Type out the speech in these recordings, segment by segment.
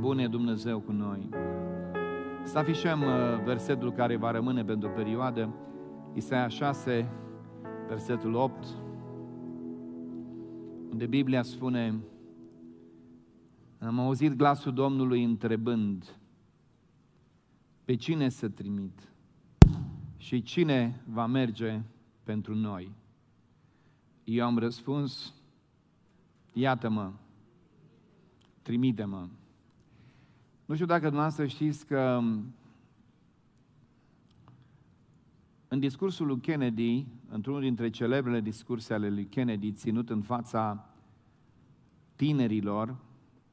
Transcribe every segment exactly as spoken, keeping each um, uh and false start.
bun e Dumnezeu cu noi. Să afișăm versetul care va rămâne pentru o perioadă, Isaia șase, versetul opt, unde Biblia spune: am auzit glasul Domnului întrebând, pe cine să trimit și cine va merge pentru noi? Eu am răspuns, iată-mă, trimite-mă. Nu știu dacă dumneavoastră știți că în discursul lui Kennedy, într-unul dintre celebrele discurse ale lui Kennedy, ținut în fața tinerilor,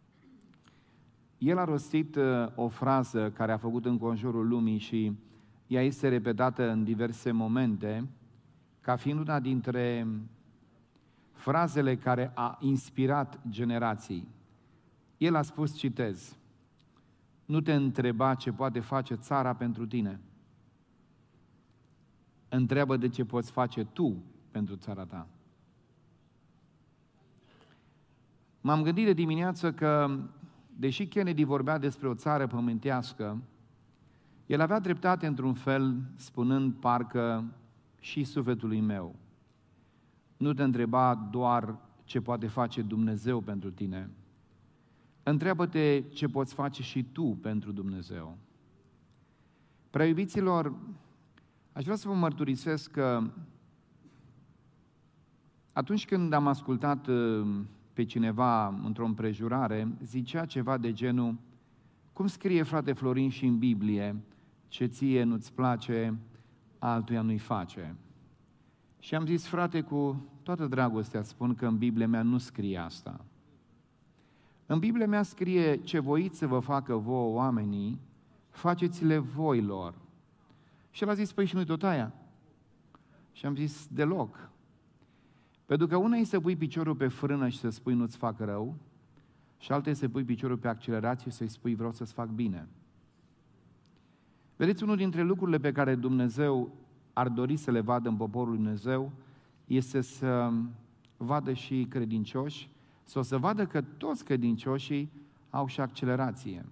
el a rostit o frază care a făcut înconjurul lumii și ea este repetată în diverse momente, ca fiind una dintre frazele care a inspirat generații. El a spus, citez, nu te întreba ce poate face țara pentru tine. Întreabă de ce poți face tu pentru țara ta. M-am gândit de dimineață că, deși Kennedy vorbea despre o țară pământească, el avea dreptate într-un fel, spunând parcă și sufletului meu. Nu te întreba doar ce poate face Dumnezeu pentru tine. Întreabă-te ce poți face și tu pentru Dumnezeu. Prea iubiților, aș vrea să vă mărturisesc că atunci când am ascultat pe cineva într-o împrejurare, zicea ceva de genul, cum scrie frate Florin și în Biblie, ce ție nu-ți place, altuia nu-i face. Și am zis, frate, cu toată dragostea spun că în Biblia mea nu scrie asta. În Biblia mea scrie, ce voiți să vă facă vouă oamenii, faceți-le voi lor. Și el a zis, păi și nu-i tot aia? Și am zis, deloc. Pentru că una e să pui piciorul pe frână și să spui nu-ți fac rău, și alta e să pui piciorul pe accelerație și să-i spui vreau să-ți fac bine. Vedeți, unul dintre lucrurile pe care Dumnezeu ar dori să le vadă în poporul lui Dumnezeu este să vadă și credincioși, sau să vadă că toți credincioșii au și accelerație.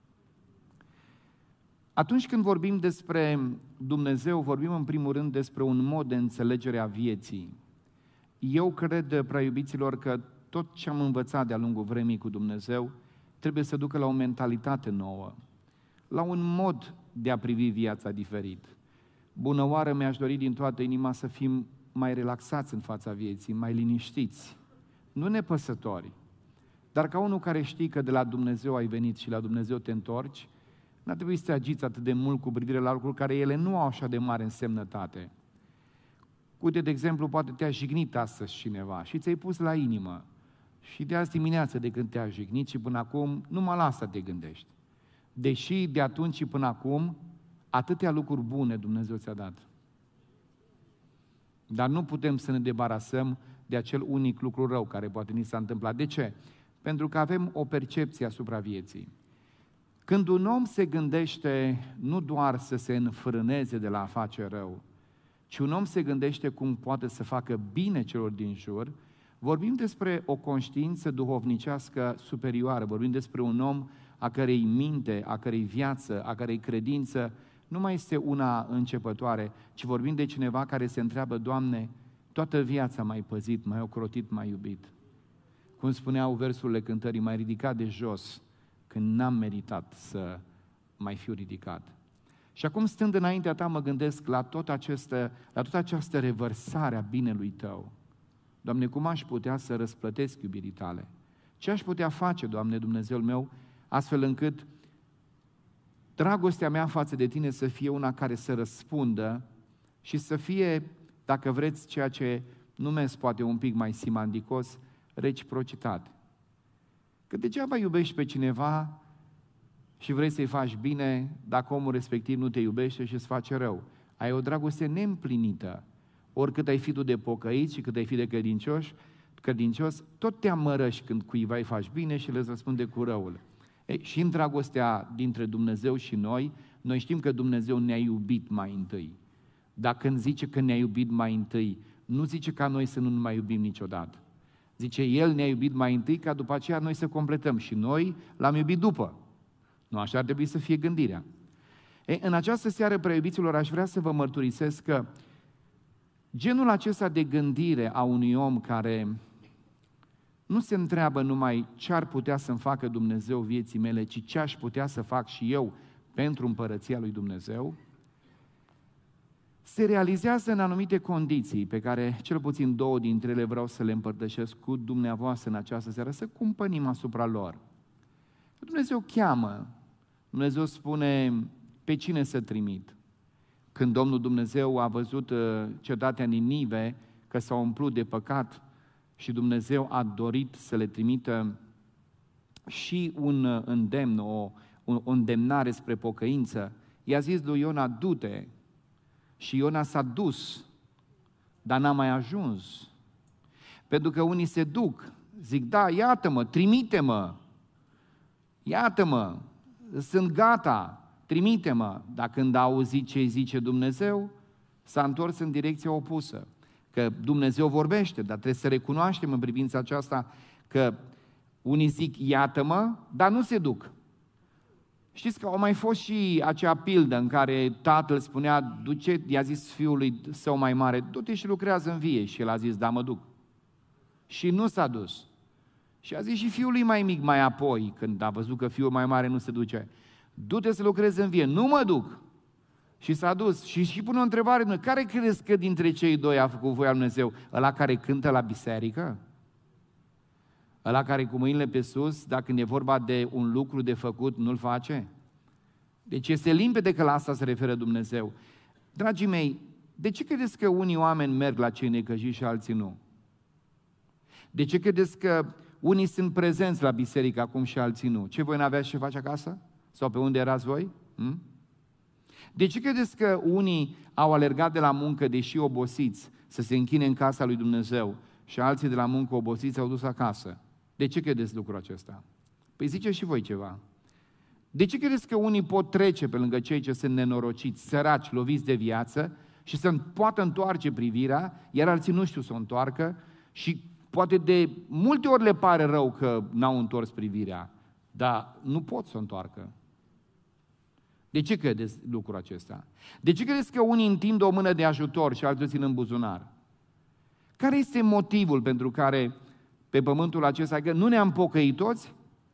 Atunci când vorbim despre Dumnezeu, vorbim în primul rând despre un mod de înțelegere a vieții. Eu cred, prea iubiților, că tot ce am învățat de-a lungul vremii cu Dumnezeu trebuie să ducă la o mentalitate nouă, la un mod de a privi viața diferit. Bună oară, mi-aș dori din toată inima să fim mai relaxați în fața vieții, mai liniștiți, nu nepăsători, dar ca unul care știi că de la Dumnezeu ai venit și la Dumnezeu te întorci, n-ar trebui să te agiți atât de mult cu privire la lucruri care ele nu au așa de mare însemnătate. Uite, de exemplu, poate te-a jignit astăzi cineva și ți-ai pus la inimă și de azi dimineață de când te-a jignit și până acum, numai la asta te gândești. Deși de atunci și până acum, atâtea lucruri bune Dumnezeu ți-a dat. Dar nu putem să ne debarasăm de acel unic lucru rău care poate ni s-a întâmplat. De ce? Pentru că avem o percepție asupra vieții. Când un om se gândește nu doar să se înfrâneze de la a face rău, ci un om se gândește cum poate să facă bine celor din jur, vorbim despre o conștiință duhovnicească superioară, vorbim despre un om a cărei minte, a cărei viață, a cărei credință nu mai este una începătoare, ci vorbim de cineva care se întreabă, Doamne, toată viața m-ai păzit, m-ai ocrotit, m-ai iubit. Cum spuneau versurile cântării, m-ai ridicat de jos când n-am meritat să mai fiu ridicat. Și acum, stând înaintea ta, mă gândesc la, tot aceste, la toată această revărsare a binelui tău. Doamne, cum aș putea să răsplătesc iubirii tale? Ce aș putea face, Doamne, Dumnezeul meu, astfel încât dragostea mea față de tine să fie una care să răspundă și să fie, dacă vreți, ceea ce numesc poate un pic mai simandicos, reciprocitate. Că degeaba iubești pe cineva și vrei să-i faci bine dacă omul respectiv nu te iubește și îți face rău. Ai o dragoste neîmplinită. Oricât ai fi tu de pocăit și cât ai fi de credincios, credincios, tot te amărăși când cuiva îi faci bine și le răspunde cu răul. Ei, și în dragostea dintre Dumnezeu și noi, noi știm că Dumnezeu ne-a iubit mai întâi. Dar când zice că ne-a iubit mai întâi, nu zice ca noi să nu mai iubim niciodată. Zice, El ne-a iubit mai întâi ca după aceea noi să completăm și noi L-am iubit după. Nu așa ar trebui să fie gândirea. E, în această seară, preiubiților, aș vrea să vă mărturisesc că genul acesta de gândire a unui om care nu se întreabă numai ce ar putea să-mi facă Dumnezeu vieții mele, ci ce aș putea să fac și eu pentru împărăția lui Dumnezeu, se realizează în anumite condiții pe care cel puțin două dintre ele vreau să le împărtășesc cu dumneavoastră în această seară, să cumpănim asupra lor. Dumnezeu cheamă, Dumnezeu spune pe cine să trimit. Când Domnul Dumnezeu a văzut cetatea Ninive că s-a umplut de păcat și Dumnezeu a dorit să le trimită și un îndemn, o, o îndemnare spre pocăință, i-a zis lui Iona, du-te. Și Iona s-a dus, dar n-a mai ajuns. Pentru că unii se duc, zic, da, iată-mă, trimite-mă, iată-mă, sunt gata, trimite-mă. Dar când a auzit ce zice Dumnezeu, s-a întors în direcția opusă. Că Dumnezeu vorbește, dar trebuie să recunoaștem în privința aceasta că unii zic, iată-mă, dar nu se duc. Știți că au mai fost și acea pildă în care tatăl spunea, duce, i-a zis fiului său mai mare, du-te și lucrează în vie. Și el a zis, da, mă duc. Și nu s-a dus. Și a zis și fiului mai mic mai apoi, când a văzut că fiul mai mare nu se duce, du-te să lucrezi în vie, nu mă duc. Și s-a dus. Și și pune o întrebare, care crezi că dintre cei doi a făcut voia lui Dumnezeu? Ăla care cântă la biserică? Ăla care cu mâinile pe sus, dacă când e vorba de un lucru de făcut, nu-l face? Deci este limpede că la asta se referă Dumnezeu. Dragii mei, de ce credeți că unii oameni merg la cei necăjiți și alții nu? De ce credeți că unii sunt prezenți la biserică acum și alții nu? Ce, voi n-aveați ce face acasă? Sau pe unde erați voi? Hm? De ce credeți că unii au alergat de la muncă, deși obosiți, să se închine în casa lui Dumnezeu și alții de la muncă obosiți au dus acasă? De ce credeți lucrul acesta? Păi ziceți și voi ceva. De ce credeți că unii pot trece pe lângă cei ce sunt nenorociți, săraci, loviți de viață și să poată întoarce privirea, iar alții nu știu să o întoarcă și poate de multe ori le pare rău că n-au întors privirea, dar nu pot să o întoarcă. De ce credeți lucrul acesta? De ce credeți că unii întind o mână de ajutor și alții țin în buzunar? Care este motivul pentru care pe pământul acesta, că nu ne-am pocăit toți?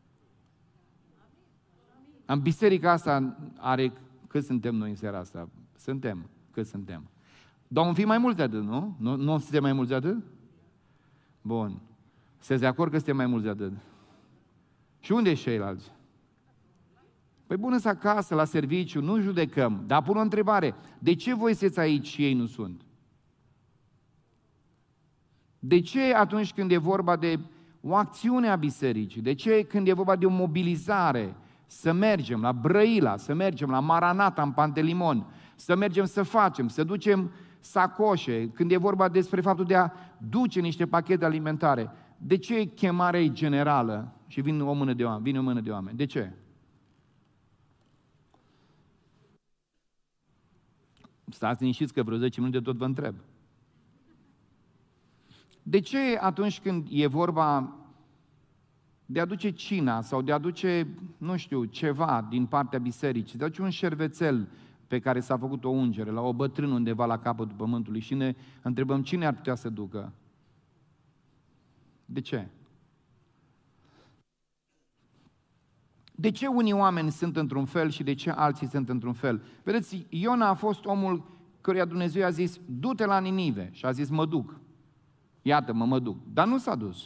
În biserica asta are, cât suntem noi în seara asta? Suntem, cât suntem? Dar vom fi mai mulți de atât, nu? Nu, nu suntem mai mulți de atât? Bun. Sunteți de acord că suntem mai mulți de atât? Și unde și ceilalți? Păi bună-s acasă, la serviciu, nu judecăm, dar pun o întrebare. De ce voi sunteți aici și ei nu sunt? De ce atunci când e vorba de o acțiune a bisericii, de ce când e vorba de o mobilizare, să mergem la Brăila, să mergem la Maranata în Pantelimon, să mergem să facem, să ducem sacoșe, când e vorba despre faptul de a duce niște pachete alimentare, de ce chemarea e generală și vin o mână de oameni? Vine o mână de oameni. De ce? Stați liniștiți că vreo zece minute tot vă întreb. De ce atunci când e vorba de a aduce cina sau de a aduce, nu știu, ceva din partea bisericii, de a aduce un șervețel pe care s-a făcut o ungere la o bătrână undeva la capătul pământului și ne întrebăm cine ar putea să ducă? De ce? De ce unii oameni sunt într-un fel și de ce alții sunt într-un fel? Vedeți, Iona a fost omul căruia Dumnezeu a zis, du-te la Ninive, și a zis, mă duc. Iată-mă, mă duc. Dar nu s-a dus.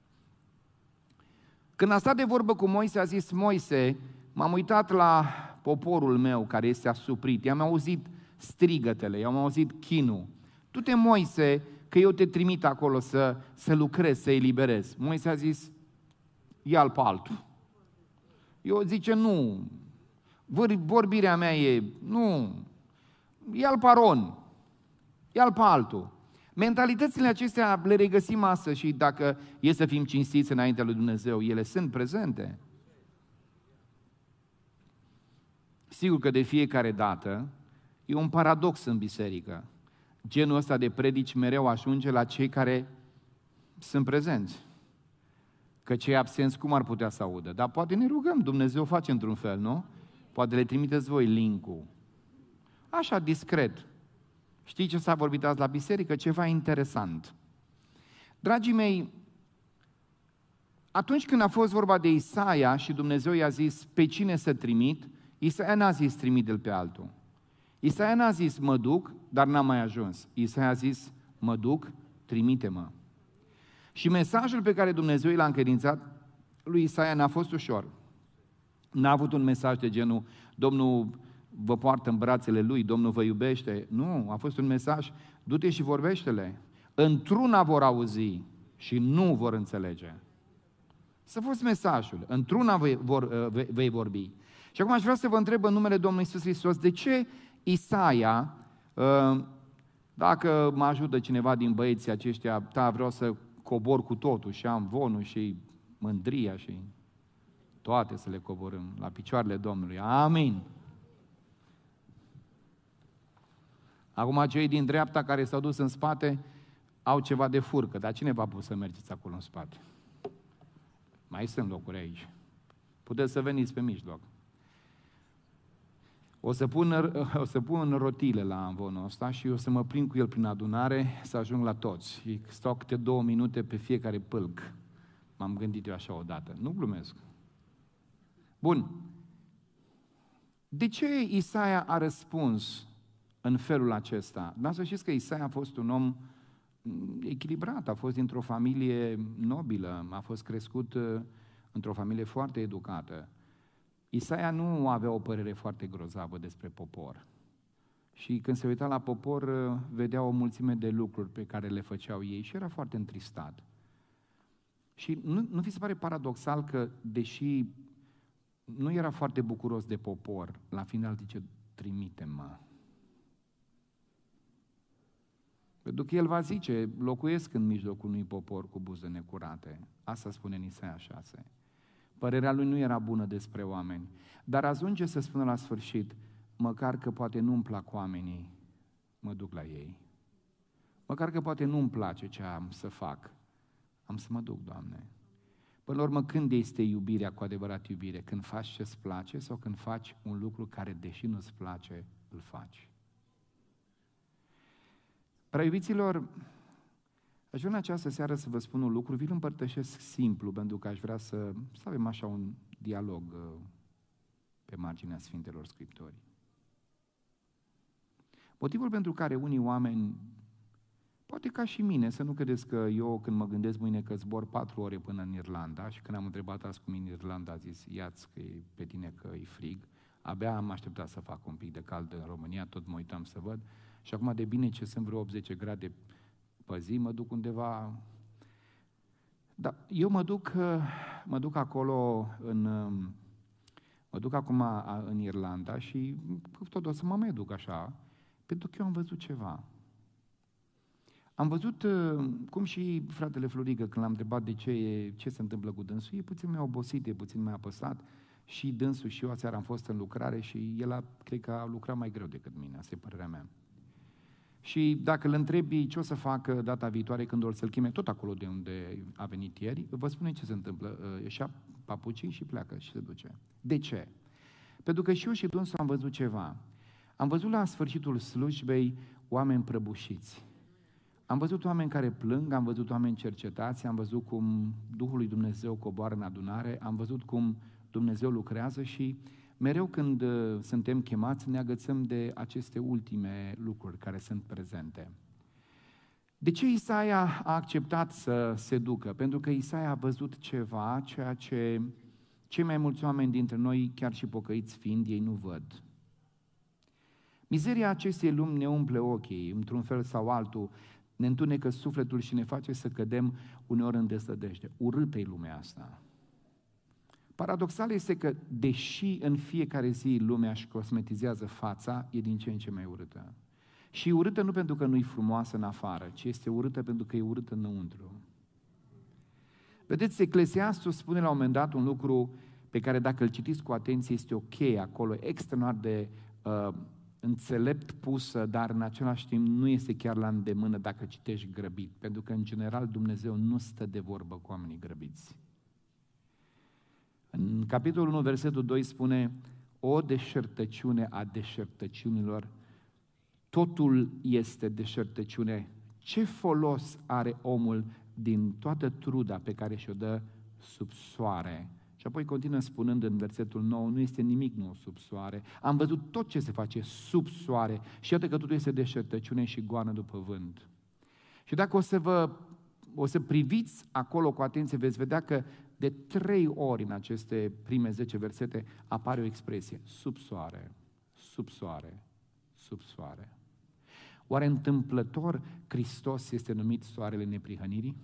Când a stat de vorbă cu Moise, a zis, Moise, m-am uitat la poporul meu care este asuprit, i-am auzit strigătele, i-am auzit chinul. Du-te, Moise, că eu te trimit acolo să, să lucrezi, să eliberezi. Moise a zis, ia-l pe altul. Eu zice, nu, vorbirea mea e, nu, ia-l pe Aron, ia-l pe altul. Mentalitățile acestea le regăsim astăzi și dacă e să fim cinstiți înaintea lui Dumnezeu, ele sunt prezente. Sigur că de fiecare dată e un paradox în biserică. Genul ăsta de predici mereu ajunge la cei care sunt prezenți. Că cei absenți cum ar putea să audă? Dar poate ne rugăm, Dumnezeu face într-un fel, nu? Poate le trimiteți voi link-ul. Așa, discret. Știi ce s-a vorbit azi la biserică? Ceva interesant. Dragii mei, atunci când a fost vorba de Isaia și Dumnezeu i-a zis pe cine să trimit, Isaia n-a zis trimite-l pe altul. Isaia n-a zis mă duc, dar n-am mai ajuns. Isaia a zis mă duc, trimite-mă. Și mesajul pe care Dumnezeu l-a încredințat lui Isaia n-a fost ușor. N-a avut un mesaj de genul Domnul vă poartă în brațele Lui, Domnul vă iubește. Nu, a fost un mesaj, du-te și vorbește-le. Într-una vor auzi și nu vor înțelege. Să fost mesajul, într-una vei, vor, vei vorbi. Și acum aș vrea să vă întreb în numele Domnului Iisus Hristos, de ce Isaia, dacă mă ajută cineva din băieții aceștia, da, vreau să cobor cu totul și am vonul și mândria și toate să le coborâm la picioarele Domnului. Amin. Acum cei din dreapta care s-au dus în spate au ceva de furcă, dar cine v-a pus să mergeți acolo în spate? Mai sunt locuri aici. Puteți să veniți pe mijloc. O să pun, o să pun rotile la amvonul ăsta și o să mă prind cu el prin adunare să ajung la toți. Și stau câte două minute pe fiecare pâlc. M-am gândit eu așa odată. Nu glumesc. Bun. De ce Isaia a răspuns în felul acesta? Dar să știți că Isaia a fost un om echilibrat, a fost dintr-o familie nobilă, a fost crescut într-o familie foarte educată. Isaia nu avea o părere foarte grozavă despre popor. Și când se uita la popor, vedea o mulțime de lucruri pe care le făceau ei și era foarte întristat. Și nu, nu vi se pare paradoxal că, deși nu era foarte bucuros de popor, la final zice, trimite-mă. Pentru că el va zice, locuiesc în mijlocul unui popor cu buze necurate. Asta spune în Isaia șase. Părerea lui nu era bună despre oameni, dar ajunge să spună la sfârșit, măcar că poate nu-mi plac oamenii, mă duc la ei. Măcar că poate nu-mi place ce am să fac, am să mă duc, Doamne. Până la urmă, când este iubirea cu adevărat iubire? Când faci ce-ți place sau când faci un lucru care, deși nu-ți place, îl faci? Prea iubiților, aș vrea în această seară să vă spun un lucru, vi-l împărtășesc simplu, pentru că aș vrea să, să avem așa un dialog uh, pe marginea Sfintelor Scripturi. Motivul pentru care unii oameni, poate ca și mine, să nu credeți că eu când mă gândesc mâine că zbor patru ore până în Irlanda și când am întrebat azi cum e în Irlanda, a zis, ia-ți că e pe tine că e frig, abia am așteptat să fac un pic de cald în România, tot mă uitam să văd și acum de bine ce sunt vreo optzeci grade pe zi, mă duc undeva. Da, eu mă duc, mă duc acolo în, mă duc acum în Irlanda și tot o să mă mai duc așa, pentru că eu am văzut ceva. Am văzut cum și fratele Florică, când l-am întrebat de ce, e, ce se întâmplă cu dânsul, e puțin mai obosit, e puțin mai apăsat și dânsul și eu aseară am fost în lucrare și el a, cred că a lucrat mai greu decât mine, asta e părerea mea. Și dacă îl întrebi ce o să facă data viitoare când o să-l chime tot acolo de unde a venit ieri, vă spune ce se întâmplă. Își ia papucii și pleacă și se duce. De ce? Pentru că și eu și dânsul am văzut ceva. Am văzut la sfârșitul slujbei oameni prăbușiți. Am văzut oameni care plâng, am văzut oameni cercetați, am văzut cum Duhul lui Dumnezeu coboară în adunare, am văzut cum Dumnezeu lucrează și mereu când uh, suntem chemați ne agățăm de aceste ultime lucruri care sunt prezente. De ce Isaia a acceptat să se ducă? Pentru că Isaia a văzut ceva, ceea ce cei mai mulți oameni dintre noi, chiar și pocăiți fiind, ei nu văd. Mizeria acestei lumi ne umple ochii, într-un fel sau altul, ne întunecă sufletul și ne face să cădem uneori în desădejde. Urâtă-i lumea asta. Paradoxal este că, deși în fiecare zi lumea își cosmetizează fața, e din ce în ce mai urâtă. Și urâtă nu pentru că nu-i frumoasă în afară, ci este urâtă pentru că e urâtă înăuntru. Vedeți, Eclesiastul spune la un moment dat un lucru pe care dacă îl citiți cu atenție este ok acolo, extraordinar de uh, înțelept pusă, dar în același timp nu este chiar la îndemână dacă citești grăbit, pentru că în general Dumnezeu nu stă de vorbă cu oamenii grăbiți. În capitolul unu, versetul doi spune: o deșertăciune a deșertăciunilor, totul este deșertăciune. Ce folos are omul din toată truda pe care și-o dă sub soare? Și apoi continuă spunând în versetul nouă: nu este nimic nou sub soare. Am văzut tot ce se face sub soare și iată că totul este deșertăciune și goană după vânt. Și dacă o să vă o să priviți acolo cu atenție, veți vedea că de trei ori în aceste prime zece versete apare o expresie: sub soare, sub soare, sub soare. Oare întâmplător Hristos este numit soarele neprihănirii?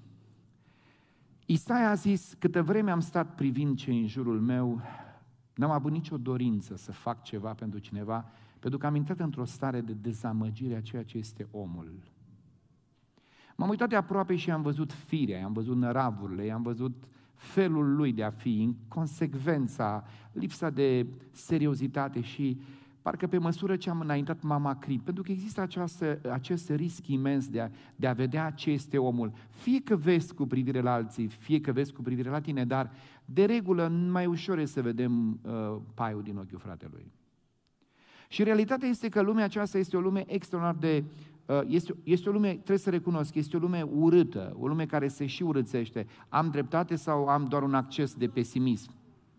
Isaia a zis: câtă vreme am stat privind ce în jurul meu, n-am avut nicio dorință să fac ceva pentru cineva, pentru că am intrat într-o stare de dezamăgire a ceea ce este omul. M-am uitat de aproape și am văzut firea, am văzut năravurile, am văzut felul lui de a fi, inconsecvența, lipsa de seriozitate și parcă pe măsură ce am înaintat m-am acrit, pentru că există această, acest risc imens de a, de a vedea ce este omul. Fie că vezi cu privire la alții, fie că vezi cu privire la tine, dar de regulă mai ușor e să vedem uh, paiul din ochiul fratelui. Și realitatea este că lumea aceasta este o lume extraordinar de... Uh, este, este o lume, trebuie să recunosc, este o lume urâtă, o lume care se și urâțește. Am dreptate sau am doar un acces de pesimism?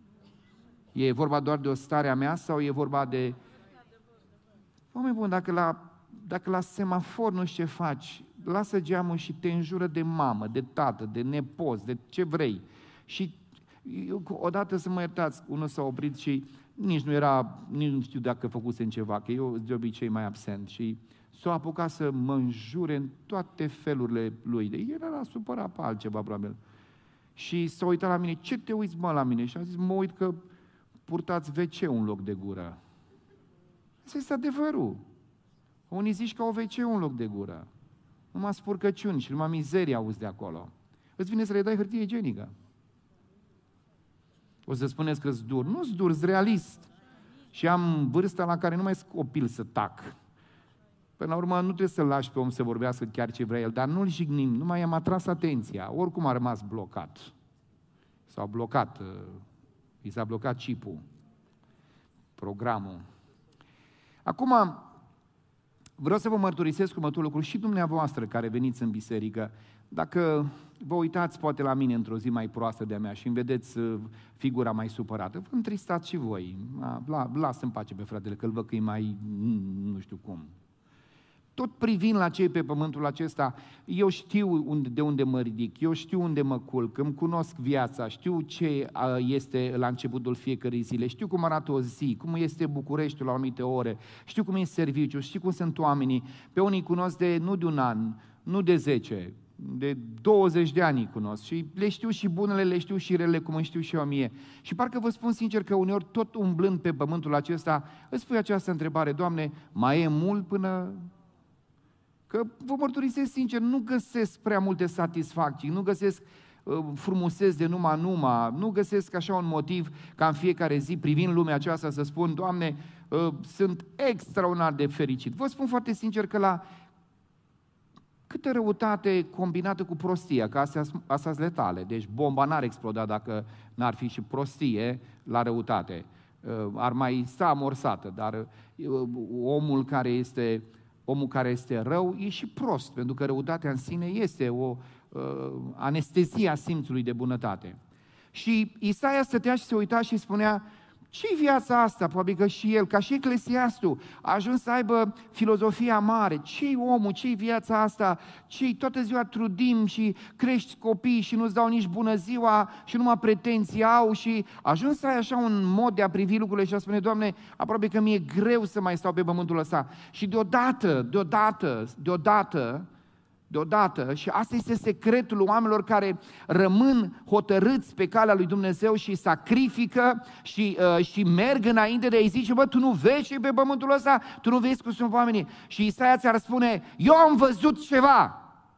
E vorba doar de o stare a mea sau e vorba de... Oameni buni, dacă la, dacă la semafor nu știi ce faci, lasă geamul și te înjură de mamă, de tată, de nepoți, de ce vrei. Și eu, odată, să mă iertați, unul s-a oprit și nici nu era, nici nu știu dacă făcusem ceva, că eu de obicei mai absent și s-a apucat să mă înjure în toate felurile lui. El era supărat pe altceva, probabil. Și s-a uitat la mine: ce te uiți, mă, la mine? Și a zis: mă uit că purtați ve ce-ul în loc de gură. Asta este adevărul. Unii zici că au ve ce-ul în loc de gură. Numai spurcăciuni și numai mizerie auzi de acolo. Îți vine să le dai hârtie igienică. O să spuneți că-s dur. Nu-s dur, s realist. Și am vârsta la care nu mai sunt copil să tac. Până la urmă nu trebuie să-l lași pe om să vorbească chiar ce vrea el, dar nu-l jignim, nu mai am atras atenția. Oricum a rămas blocat. S-a blocat, i s-a blocat chipul, programul. Acum, vreau să vă mărturisesc următorul lucru și dumneavoastră care veniți în biserică. Dacă vă uitați poate la mine într-o zi mai proastă de-a mea și îmi vedeți figura mai supărată, vă întristați și voi. La, lasă în pace pe fratele, că îl văd că e mai nu știu cum. Tot privind la cei pe pământul acesta, eu știu unde, de unde mă ridic, eu știu unde mă culc, îmi cunosc viața, știu ce este la începutul fiecărei zile, știu cum arată o zi, cum este Bucureștiul la anumite ore, știu cum e serviciul, știu cum sunt oamenii. Pe unii cunosc de, nu de un an, nu de zece, de douăzeci de ani îi cunosc și le știu și bunele, le știu și rele, cum îmi știu și eu mie. Și parcă vă spun sincer că uneori tot umblând pe pământul acesta, îți pui această întrebare: Doamne, mai e mult până... Că vă mărturisesc sincer, nu găsesc prea multe satisfacții, nu găsesc uh, frumuseți de numai numai, nu găsesc așa un motiv ca în fiecare zi, privind lumea aceasta, să spun: Doamne, uh, sunt extraordinar de fericit. Vă spun foarte sincer că la câtă răutate combinată cu prostia, că astea sunt letale, deci bomba n-ar exploda dacă n-ar fi și prostie la răutate. Uh, ar mai sta amorsată, dar uh, omul care este... Omul care este rău e și prost, pentru că răutatea în sine este o uh, anestezie a simțului de bunătate. Și Isaia stătea și se uita și spunea: ce-i viața asta? Probabil că și el, ca și Eclesiastul, a ajuns să aibă filozofia mare. Ce-i omul? Ce-i viața asta? Ce-i toată ziua trudim și crești copii și nu-ți dau nici bună ziua și numai pretenții au și a ajuns să ai așa un mod de a privi lucrurile și a spune: Doamne, aproape că mi-e greu să mai stau pe pământul ăsta. Și deodată, deodată, deodată, deodată, și asta este secretul oamenilor care rămân hotărâți pe calea lui Dumnezeu și sacrifică și, uh, și merg înainte de a-i zice: bă, tu nu vezi ce e pe pământul ăsta? Tu nu vezi cum sunt oamenii? Și Isaia ți-ar spune: eu am văzut ceva.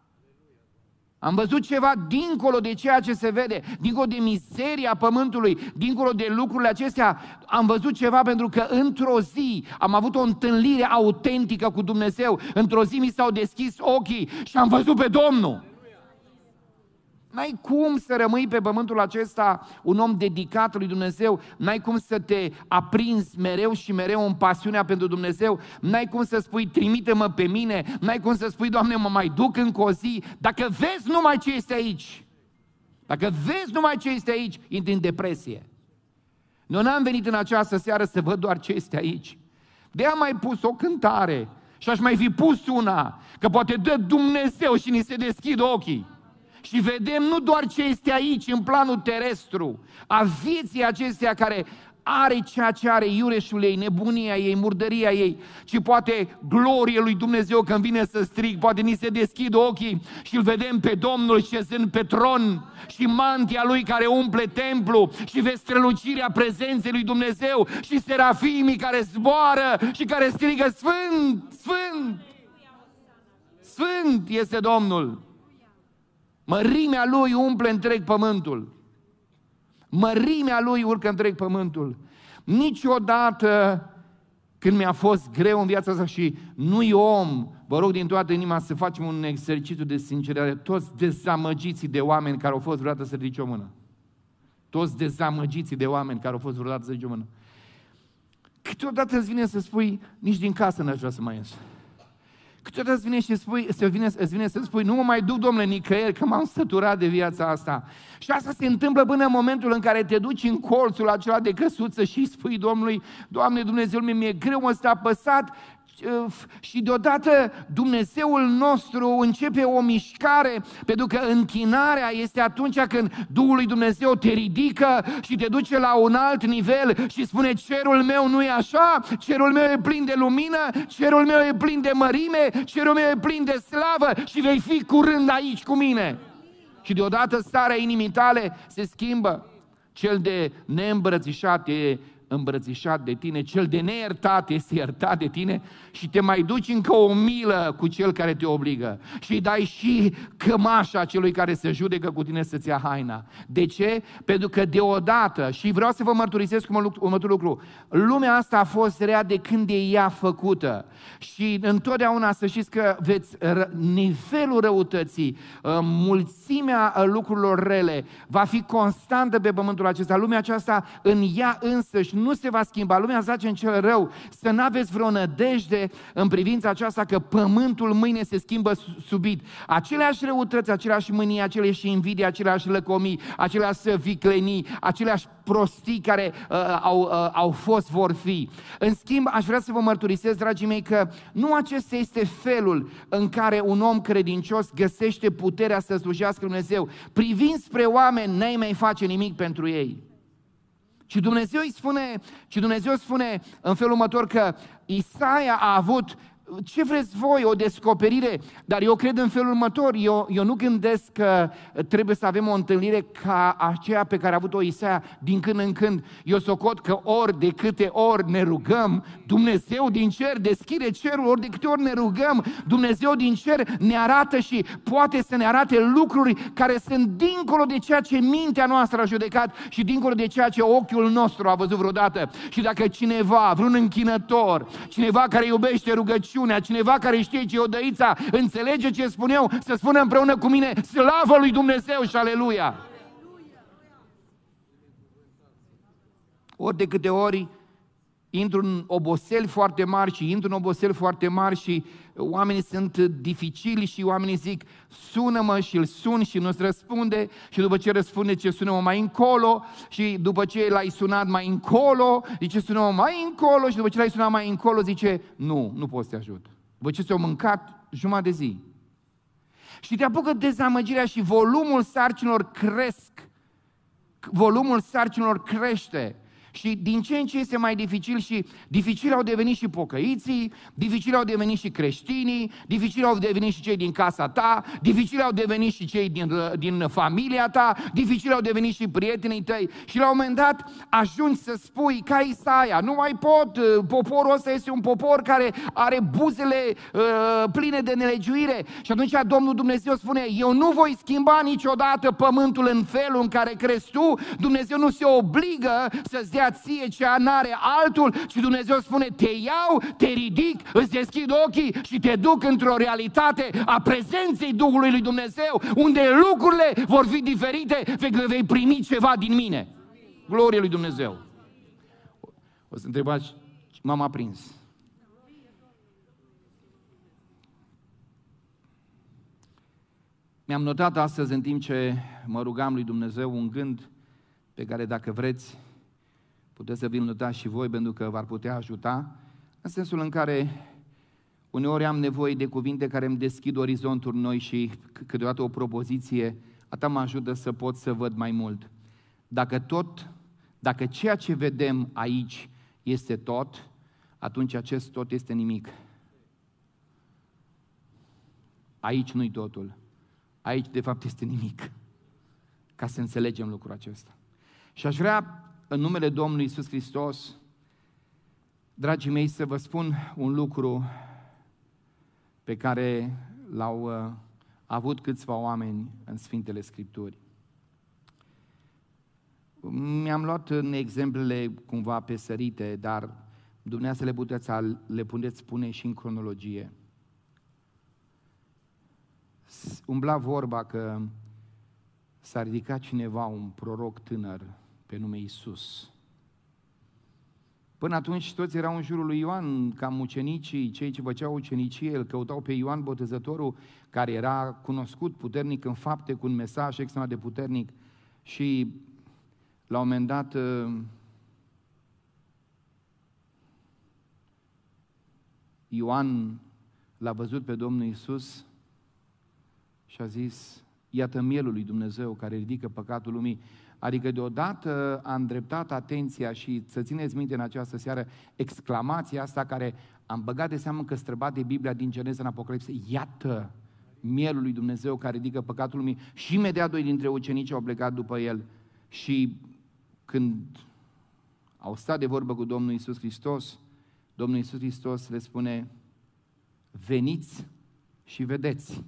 Am văzut ceva dincolo de ceea ce se vede, dincolo de mizeria pământului, dincolo de lucrurile acestea. Am văzut ceva pentru că într-o zi am avut o întâlnire autentică cu Dumnezeu. Într-o zi mi s-au deschis ochii și am văzut pe Domnul. N-ai cum să rămâi pe pământul acesta un om dedicat lui Dumnezeu, n-ai cum să te aprinzi mereu și mereu în pasiunea pentru Dumnezeu, n-ai cum să spui trimite-mă pe mine, n-ai cum să spui Doamne mă mai duc încă o zi, dacă vezi numai ce este aici, dacă vezi numai ce este aici, intri în depresie. Noi n-am venit în această seară să văd doar ce este aici. De-aia am mai pus o cântare și aș mai fi pus una, că poate dă Dumnezeu și ni se deschid ochii. Și vedem nu doar ce este aici, în planul terestru, a vieții acesteia care are ceea ce are iureșul ei, nebunia ei, murdăria ei, ci poate glorie lui Dumnezeu când vine să strig, poate ni se deschid ochii și îl vedem pe Domnul șezând pe tron și mantia lui care umple templu și vezi strălucirea prezenței lui Dumnezeu și serafimii care zboară și care strigă Sfânt, Sfânt, Sfânt este Domnul. Mărimea lui umple întreg pământul. Mărimea lui urcă întreg pământul. Niciodată când mi-a fost greu în viața asta și nu-i om, vă rog din toată inima să facem un exercițiu de sinceritate, toți dezamăgiții de oameni care au fost vreodată să ridice o mână. Toți dezamăgiții de oameni care au fost vreodată să ridice o mână. Câteodată îți vine să spui, nici din casă n-aș vrea să mai ies. Câteodată îți vine, și spui, îți, vine, îți vine să spui, nu mă mai duc, domnule, nicăieri, că m-am săturat de viața asta. Și asta se întâmplă până în momentul în care te duci în colțul acela de căsuță și îi spui Domnului, Doamne, Dumnezeul meu, mi-e greu, mă stă apăsat. Și deodată Dumnezeul nostru începe o mișcare, pentru că închinarea este atunci când Duhul lui Dumnezeu te ridică și te duce la un alt nivel și spune cerul meu nu e așa, cerul meu e plin de lumină, cerul meu e plin de mărime, cerul meu e plin de slavă și vei fi curând aici cu mine. Și deodată starea inimii tale se schimbă. Cel de neîmbrățișat e îmbrățișat de tine, cel de neiertat este iertat de tine și te mai duci încă o milă cu cel care te obligă și îi dai și cămașa celui care se judecă cu tine să-ți ia haina. De ce? Pentru că deodată, și vreau să vă mărturisesc următorul lucru, lumea asta a fost rea de când e ea făcută și întotdeauna să știți că veți, nivelul răutății, mulțimea lucrurilor rele va fi constantă pe pământul acesta. Lumea aceasta în ea însăși nu se va schimba. Lumea zace în cel rău. Să n-aveți vreo nădejde în privința aceasta că pământul mâine se schimbă subit. Aceleași răutăți, aceleași mânii, aceleași invidii, aceleași lăcomii, aceleași viclenii, aceleași prostii care uh, au, uh, au fost, vor fi. În schimb, aș vrea să vă mărturisesc, dragii mei, că nu acesta este felul în care un om credincios găsește puterea să slujească Dumnezeu. Privind spre oameni, n-ai mai face nimic pentru ei. Și Dumnezeu îi spune, și Dumnezeu spune în felul următor că Isaia a avut, ce vreți voi, o descoperire, dar eu cred în felul următor, eu, eu nu gândesc că trebuie să avem o întâlnire ca aceea pe care a avut-o Isaia din când în când. Eu socot că ori de câte ori ne rugăm, Dumnezeu din cer deschide cerul, ori de câte ori ne rugăm, Dumnezeu din cer ne arată și poate să ne arate lucruri care sunt dincolo de ceea ce mintea noastră a judecat și dincolo de ceea ce ochiul nostru a văzut vreodată. Și dacă cineva, vreun închinător, cineva care iubește rugăciunea, cineva care știe ce e odăița, înțelege ce spun eu, să spună împreună cu mine, slavă lui Dumnezeu și aleluia! Ori de câte ori intru în oboseli foarte mari și intru în oboseli foarte mari și oamenii sunt dificili și oamenii zic, sună-mă și îl sun și nu-ți răspunde și după ce răspunde, ce sună-mă mai încolo și după ce l-ai sunat mai încolo, zice sună-mă mai încolo și după ce l-ai sunat mai încolo zice, nu, nu pot să te ajut. După ce ți-au mâncat jumătate de zi. Și te apucă dezamăgirea și volumul sarcinilor cresc. Volumul sarcinilor crește. Și din ce în ce este mai dificil și dificil au devenit și pocăiții, dificil au devenit și creștinii, dificil au devenit și cei din casa ta, dificil au devenit și cei din, din familia ta, dificil au devenit și prietenii tăi. Și la un moment dat ajungi să spui ca Isaia, nu mai pot, poporul ăsta este un popor care are buzele uh, pline de nelegiuire. Și atunci Domnul Dumnezeu spune, eu nu voi schimba niciodată pământul în felul în care crezi tu, Dumnezeu nu se obligă să-ți dea ia ție ce n-are altul și Dumnezeu spune, te iau, te ridic, îți deschid ochii și te duc într-o realitate a prezenței Duhului lui Dumnezeu, unde lucrurile vor fi diferite, pentru că vei primi ceva din mine. Glorie lui Dumnezeu. O să întrebați, m-am aprins. Mi-am notat astăzi, în timp ce mă rugam lui Dumnezeu, un gând pe care, dacă vreți, puteți să vi-l notați și voi, pentru că v-ar putea ajuta, în sensul în care uneori am nevoie de cuvinte care îmi deschid orizonturi noi și câteodată o propoziție, atât mă ajută să pot să văd mai mult. Dacă tot, dacă ceea ce vedem aici este tot, atunci acest tot este nimic. Aici nu-i totul. Aici, de fapt, este nimic. Ca să înțelegem lucrul acesta. Și aș vrea, în numele Domnului Iisus Hristos, dragii mei, să vă spun un lucru pe care l-au uh, avut câțiva oameni în Sfintele Scripturi. Mi-am luat în exemplele cumva pesărite, dar dumneavoastră le puteți, le puteți spune și în cronologie. Umbla vorba că s-a ridicat cineva, un proroc tânăr pe nume Iisus. Până atunci toți erau în jurul lui Ioan, cam ucenicii, cei ce făceau ucenicie, îl căutau pe Ioan Botezătorul, care era cunoscut puternic în fapte, cu un mesaj extrem de puternic. Și la un moment dat Ioan l-a văzut pe Domnul Iisus și a zis, iată mielul lui Dumnezeu care ridică păcatul lumii. Adică deodată a îndreptat atenția și să țineți minte în această seară exclamația asta care am băgat de seamă că străbate Biblia din Geneza în Apocalipsă. Iată mielul lui Dumnezeu care ridică păcatul lumii. Și imediat doi dintre ucenici au plecat după el și când au stat de vorbă cu Domnul Iisus Hristos, Domnul Iisus Hristos le spune, veniți și vedeți.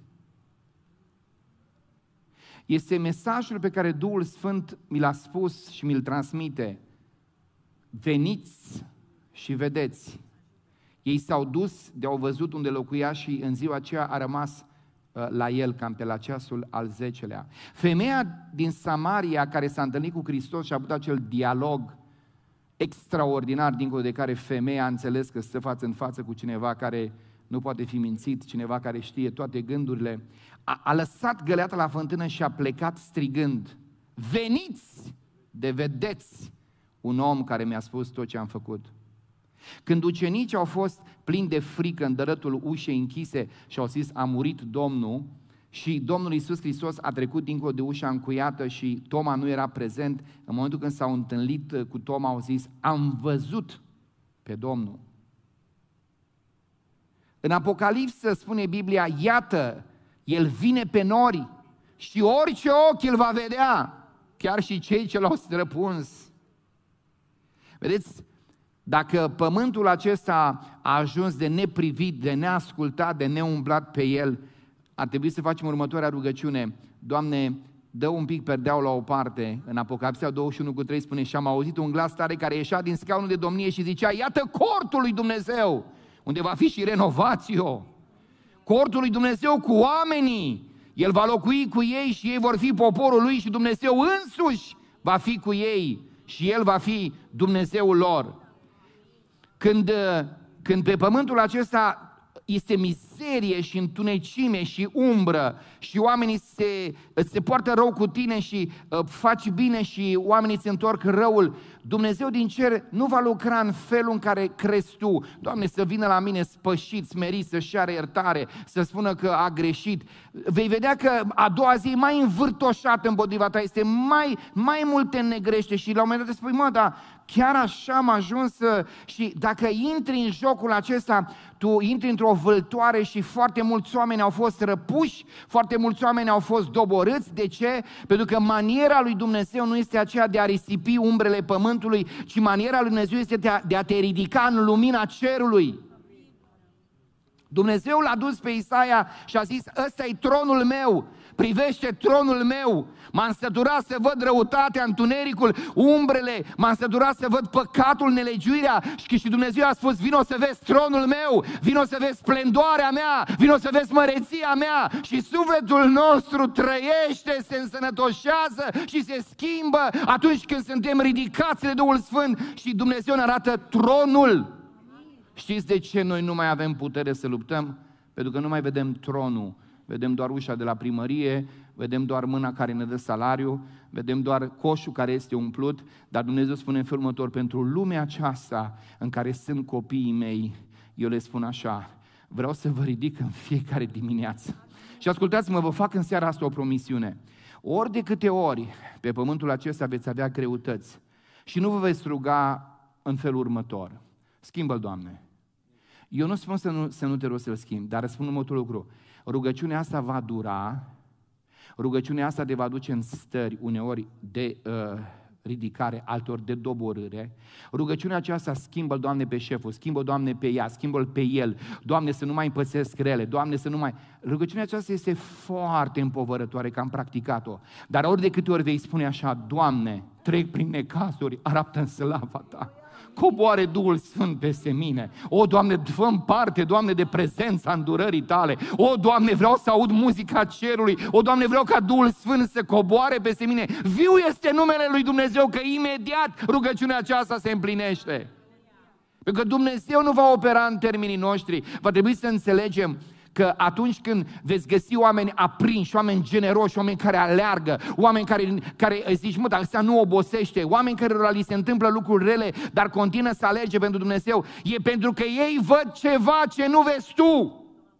Este mesajul pe care Duhul Sfânt mi l-a spus și mi-l transmite. Veniți și vedeți. Ei s-au dus, de-au văzut unde locuia și în ziua aceea a rămas uh, la el, cam pe la ceasul al zecelea. Femeia din Samaria care s-a întâlnit cu Hristos și a avut acel dialog extraordinar, dincolo de care femeia a înțeles că stă față în față cu cineva care nu poate fi mințit, cineva care știe toate gândurile, a, a lăsat găleata la fântână și a plecat strigând, veniți de vedeți un om care mi-a spus tot ce am făcut. Când ucenicii au fost plini de frică în dărătul ușei închise și au zis, a murit Domnul, și Domnul Iisus Hristos a trecut dincolo de ușa încuiată și Toma nu era prezent, în momentul când s-au întâlnit cu Toma au zis, am văzut pe Domnul. În Apocalipsă spune Biblia, iată, El vine pe nori și orice ochi îl va vedea, chiar și cei ce l-au străpuns. Vedeți, dacă pământul acesta a ajuns de neprivit, de neascultat, de neumblat pe el, ar trebui să facem următoarea rugăciune. Doamne, dă un pic perdeaua la o parte. În Apocalipsa douăzeci și unu cu trei spune, și am auzit un glas tare care ieșea din scaunul de domnie și zicea, iată cortul lui Dumnezeu, unde va fi și renovațio. Cortul lui Dumnezeu cu oamenii. El va locui cu ei și ei vor fi poporul lui și Dumnezeu însuși va fi cu ei și El va fi Dumnezeul lor. Când, când pe pământul acesta este mizerie și întunecime și umbră și oamenii se, se poartă rău cu tine și uh, faci bine și oamenii îți întorc răul, Dumnezeu din cer nu va lucra în felul în care crezi tu. Doamne, să vină la mine spășit, smerit, să-și ceară iertare, să spună că a greșit. Vei vedea că a doua zi e mai învârtoșată împotriva ta, este mai, mai mult te negrește și la un moment dat te spui, mă, dar chiar așa am ajuns și dacă intri în jocul acesta, tu intri într-o vâltoare și foarte mulți oameni au fost răpuși, foarte mulți oameni au fost doborâți. De ce? Pentru că maniera lui Dumnezeu nu este aceea de a risipi umbrele pământului, ci maniera lui Dumnezeu este de a, de a te ridica în lumina cerului. Dumnezeu l-a dus pe Isaia și a zis, ăsta e tronul meu, privește tronul meu. M-am săturat să văd răutatea, întunericul, umbrele, m-am săturat să văd păcatul, nelegiuirea și, și Dumnezeu a spus, vino să vezi tronul meu, vino să vezi splendoarea mea, vino să vezi măreția mea și sufletul nostru trăiește, se însănătoșează și se schimbă atunci când suntem ridicați de Duhul Sfânt și Dumnezeu ne arată tronul. Știți de ce noi nu mai avem putere să luptăm? Pentru că nu mai vedem tronul, vedem doar ușa de la primărie, vedem doar mâna care ne dă salariu, vedem doar coșul care este umplut, dar Dumnezeu spune în felul următor, pentru lumea aceasta în care sunt copiii mei, eu le spun așa, vreau să vă ridic în fiecare dimineață. Și ascultați-mă, vă fac în seara asta o promisiune. Ori de câte ori pe pământul acesta veți avea greutăți și nu vă veți ruga în felul următor, schimbă-l, Doamne. Eu nu spun să nu, să nu te rogi să-l schimbi, dar spun următorul lucru. Rugăciunea asta va dura, rugăciunea asta te va duce în stări uneori de uh, ridicare, altor de doborâre. Rugăciunea aceasta schimbă-l, Doamne, pe șeful, schimbă-l, Doamne, pe ea, schimbă-l pe el, Doamne, să nu mai împățesc rele, Doamne, să nu mai... Rugăciunea aceasta este foarte împovărătoare, că am practicat-o, dar ori de câte ori vei spune așa, Doamne, trec prin necazuri, arată în slava Ta. Coboare Duhul Sfânt peste mine. O, Doamne, fă-mi parte, Doamne, de prezența îndurării Tale. O, Doamne, vreau să aud muzica cerului. O, Doamne, vreau ca Duhul Sfânt să coboare peste mine. Viu este numele lui Dumnezeu, că imediat rugăciunea aceasta se împlinește. Pentru că Dumnezeu nu va opera în termenii noștri. Va trebui să înțelegem că atunci când veți găsi oameni aprinși, oameni generoși, oameni care aleargă, oameni care, care zici, mă, dar ăsta nu obosește, oameni care li se întâmplă lucruri rele, dar continuă să alerge pentru Dumnezeu, e pentru că ei văd ceva ce nu vezi tu.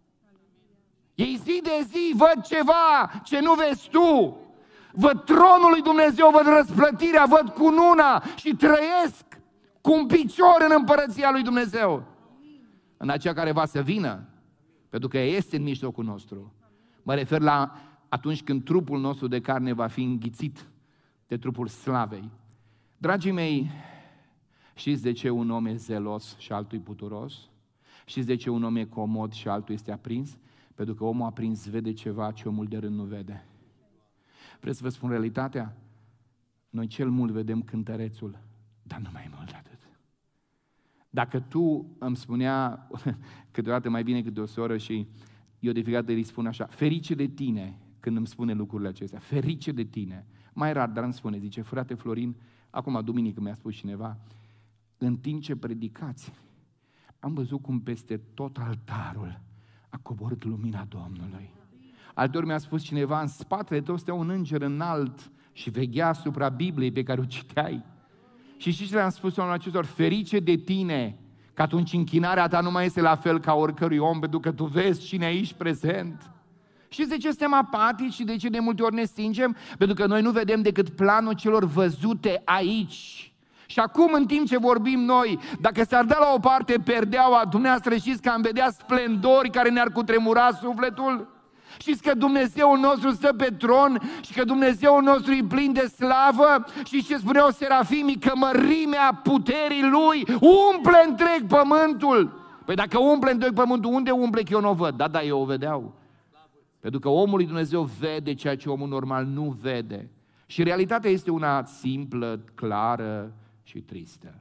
Ei zi de zi văd ceva ce nu vezi tu. Văd tronul lui Dumnezeu, văd răsplătirea, văd cununa și trăiesc cu un picior în împărăția lui Dumnezeu. În aceea care va să vină, pentru că este în mijlocul nostru. Mă refer la atunci când trupul nostru de carne va fi înghițit de trupul slavei. Dragii mei, știți de ce un om e zelos și altul e puturos? Știți de ce un om e comod și altul este aprins? Pentru că omul aprins vede ceva ce omul de rând nu vede. Vreți să vă spun realitatea? Noi cel mult vedem cântărețul, dar nu mai mult de atât. Dacă tu îmi spunea câteodată mai bine câte o soră și eu de fiecare dată îi spun așa, ferice de tine când îmi spune lucrurile acestea, ferice de tine. Mai rar, dar îmi spune, zice, frate Florin, acum duminică mi-a spus cineva, în timp ce predicați, am văzut cum peste tot altarul a coborât lumina Domnului. Alteori mi-a spus cineva, în spatele tău stă un înger înalt și veghea asupra Bibliei pe care o citeai. Și știți ce le-am spus oamenilor acestor? Ferice de tine, că atunci închinarea ta nu mai este la fel ca oricărui om, pentru că tu vezi cine e aici prezent. Știți de ce suntem apatici și de ce de multe ori ne stingem? Pentru că noi nu vedem decât planul celor văzute aici. Și acum, în timp ce vorbim noi, dacă s-ar da la o parte perdeaua, dumneavoastră știți că am vedea splendori care ne-ar cutremura sufletul? Știți că Dumnezeul nostru stă pe tron și că Dumnezeul nostru e plin de slavă și ce spuneau serafimii, că mărimea puterii Lui umple întreg pământul. Păi dacă umple întreg pământul, unde umple că eu nu o văd? Da, da, eu o vedeau. Pentru că omul lui Dumnezeu vede ceea ce omul normal nu vede. Și realitatea este una simplă, clară și tristă.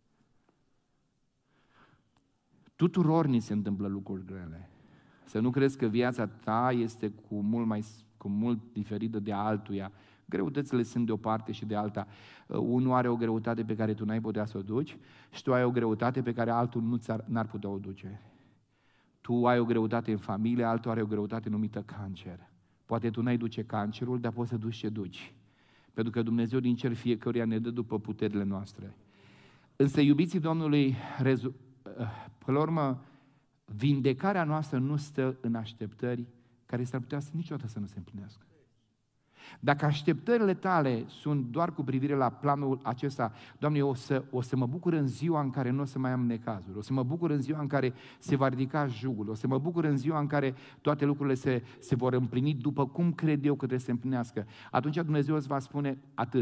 Tuturor ni se întâmplă lucruri grele. Să nu crezi că viața ta este cu mult, mai, cu mult diferită de altuia. Greutățile sunt de o parte și de alta. Unul are o greutate pe care tu n-ai putea să o duci și tu ai o greutate pe care altul nu n-ar putea o duce. Tu ai o greutate în familie, altul are o greutate numită cancer. Poate tu n-ai duce cancerul, dar poți să duci ce duci. Pentru că Dumnezeu din cer fiecăruia ne dă după puterile noastre. Însă, iubiții Domnului, rezu... până la urmă, vindecarea noastră nu stă în așteptări care s-ar putea să niciodată să nu se împlinească. Dacă așteptările tale sunt doar cu privire la planul acesta, Doamne, eu o să, o să mă bucur în ziua în care nu o să mai am necazuri, o să mă bucur în ziua în care se va ridica jugul, o să mă bucur în ziua în care toate lucrurile se, se vor împlini după cum cred eu că trebuie să se împlinească, atunci Dumnezeu îți va spune atât,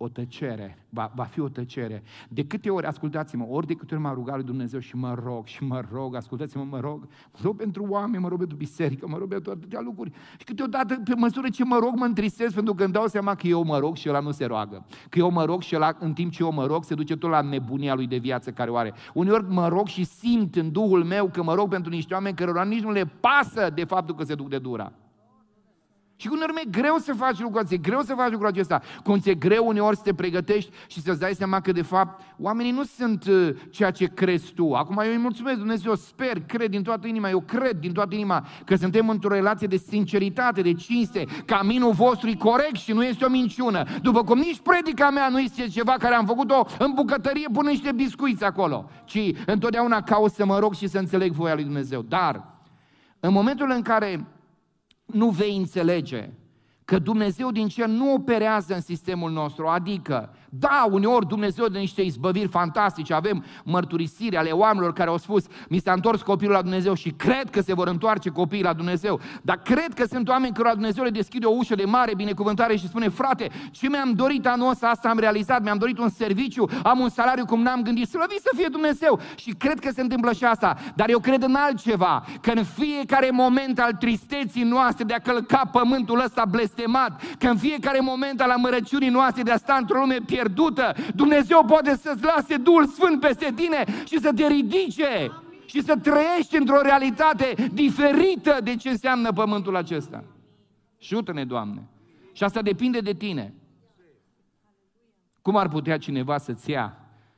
o tăcere, va, va fi o tăcere. De câte ori, ascultați-mă, ori de câte ori m-am rugat lui Dumnezeu și mă rog, și mă rog, ascultați-mă, mă rog, mă rog pentru oameni, mă rog pentru biserică, mă rog pentru atâtea lucruri. Și câteodată, pe măsură ce mă rog, mă întristez pentru că îmi dau seama că eu mă rog și ăla nu se roagă. Că eu mă rog și ăla, în timp ce eu mă rog, se duce tot la nebunia lui de viață care o are. Uneori mă rog și simt în Duhul meu că mă rog pentru niște oameni cărora nici nu le pasă de faptul că se duc de dura. Și uneori e greu să faci lucrul acesta, e greu să faci lucrul acesta. Cum ți-e greu uneori să te pregătești și să-ți dai seama că de fapt oamenii nu sunt ceea ce crezi tu. Acum eu îi mulțumesc Dumnezeu, sper, cred din toată inima, eu cred din toată inima că suntem într-o relație de sinceritate, de cinste, caminul vostru e corect și nu este o minciună. După cum nici predica mea nu este ceva care am făcut-o în bucătărie, pun niște biscuiți acolo, ci întotdeauna caut să mă rog și să înțeleg voia lui Dumnezeu. Dar în momentul în care nu vei înțelege că Dumnezeu din cer nu operează în sistemul nostru, adică, da, uneori Dumnezeu dă niște izbăviri fantastice, avem mărturisiri ale oamenilor care au spus, mi s-a întors copilul la Dumnezeu și cred că se vor întoarce copiii la Dumnezeu, dar cred că sunt oameni cărora Dumnezeu le deschide o ușă de mare binecuvântare și spune, frate, ce mi-am dorit anul ăsta, asta am realizat, mi-am dorit un serviciu, am un salariu cum n-am gândit, slăvit să fie Dumnezeu și cred că se întâmplă și asta, dar eu cred în altceva, că în fiecare moment al tristeții noastre de a călca pământul ăsta blestemat, că în fiecare moment al amărăciunii noastre de a sta într-o lume pierdută, Dumnezeu poate să-ți lase Duhul Sfânt peste tine și să te ridice. Amin. Și să trăiești într-o realitate diferită de ce înseamnă pământul acesta. Ajută-ne, Doamne. Și asta depinde de tine. Cum ar putea cineva să-ți ia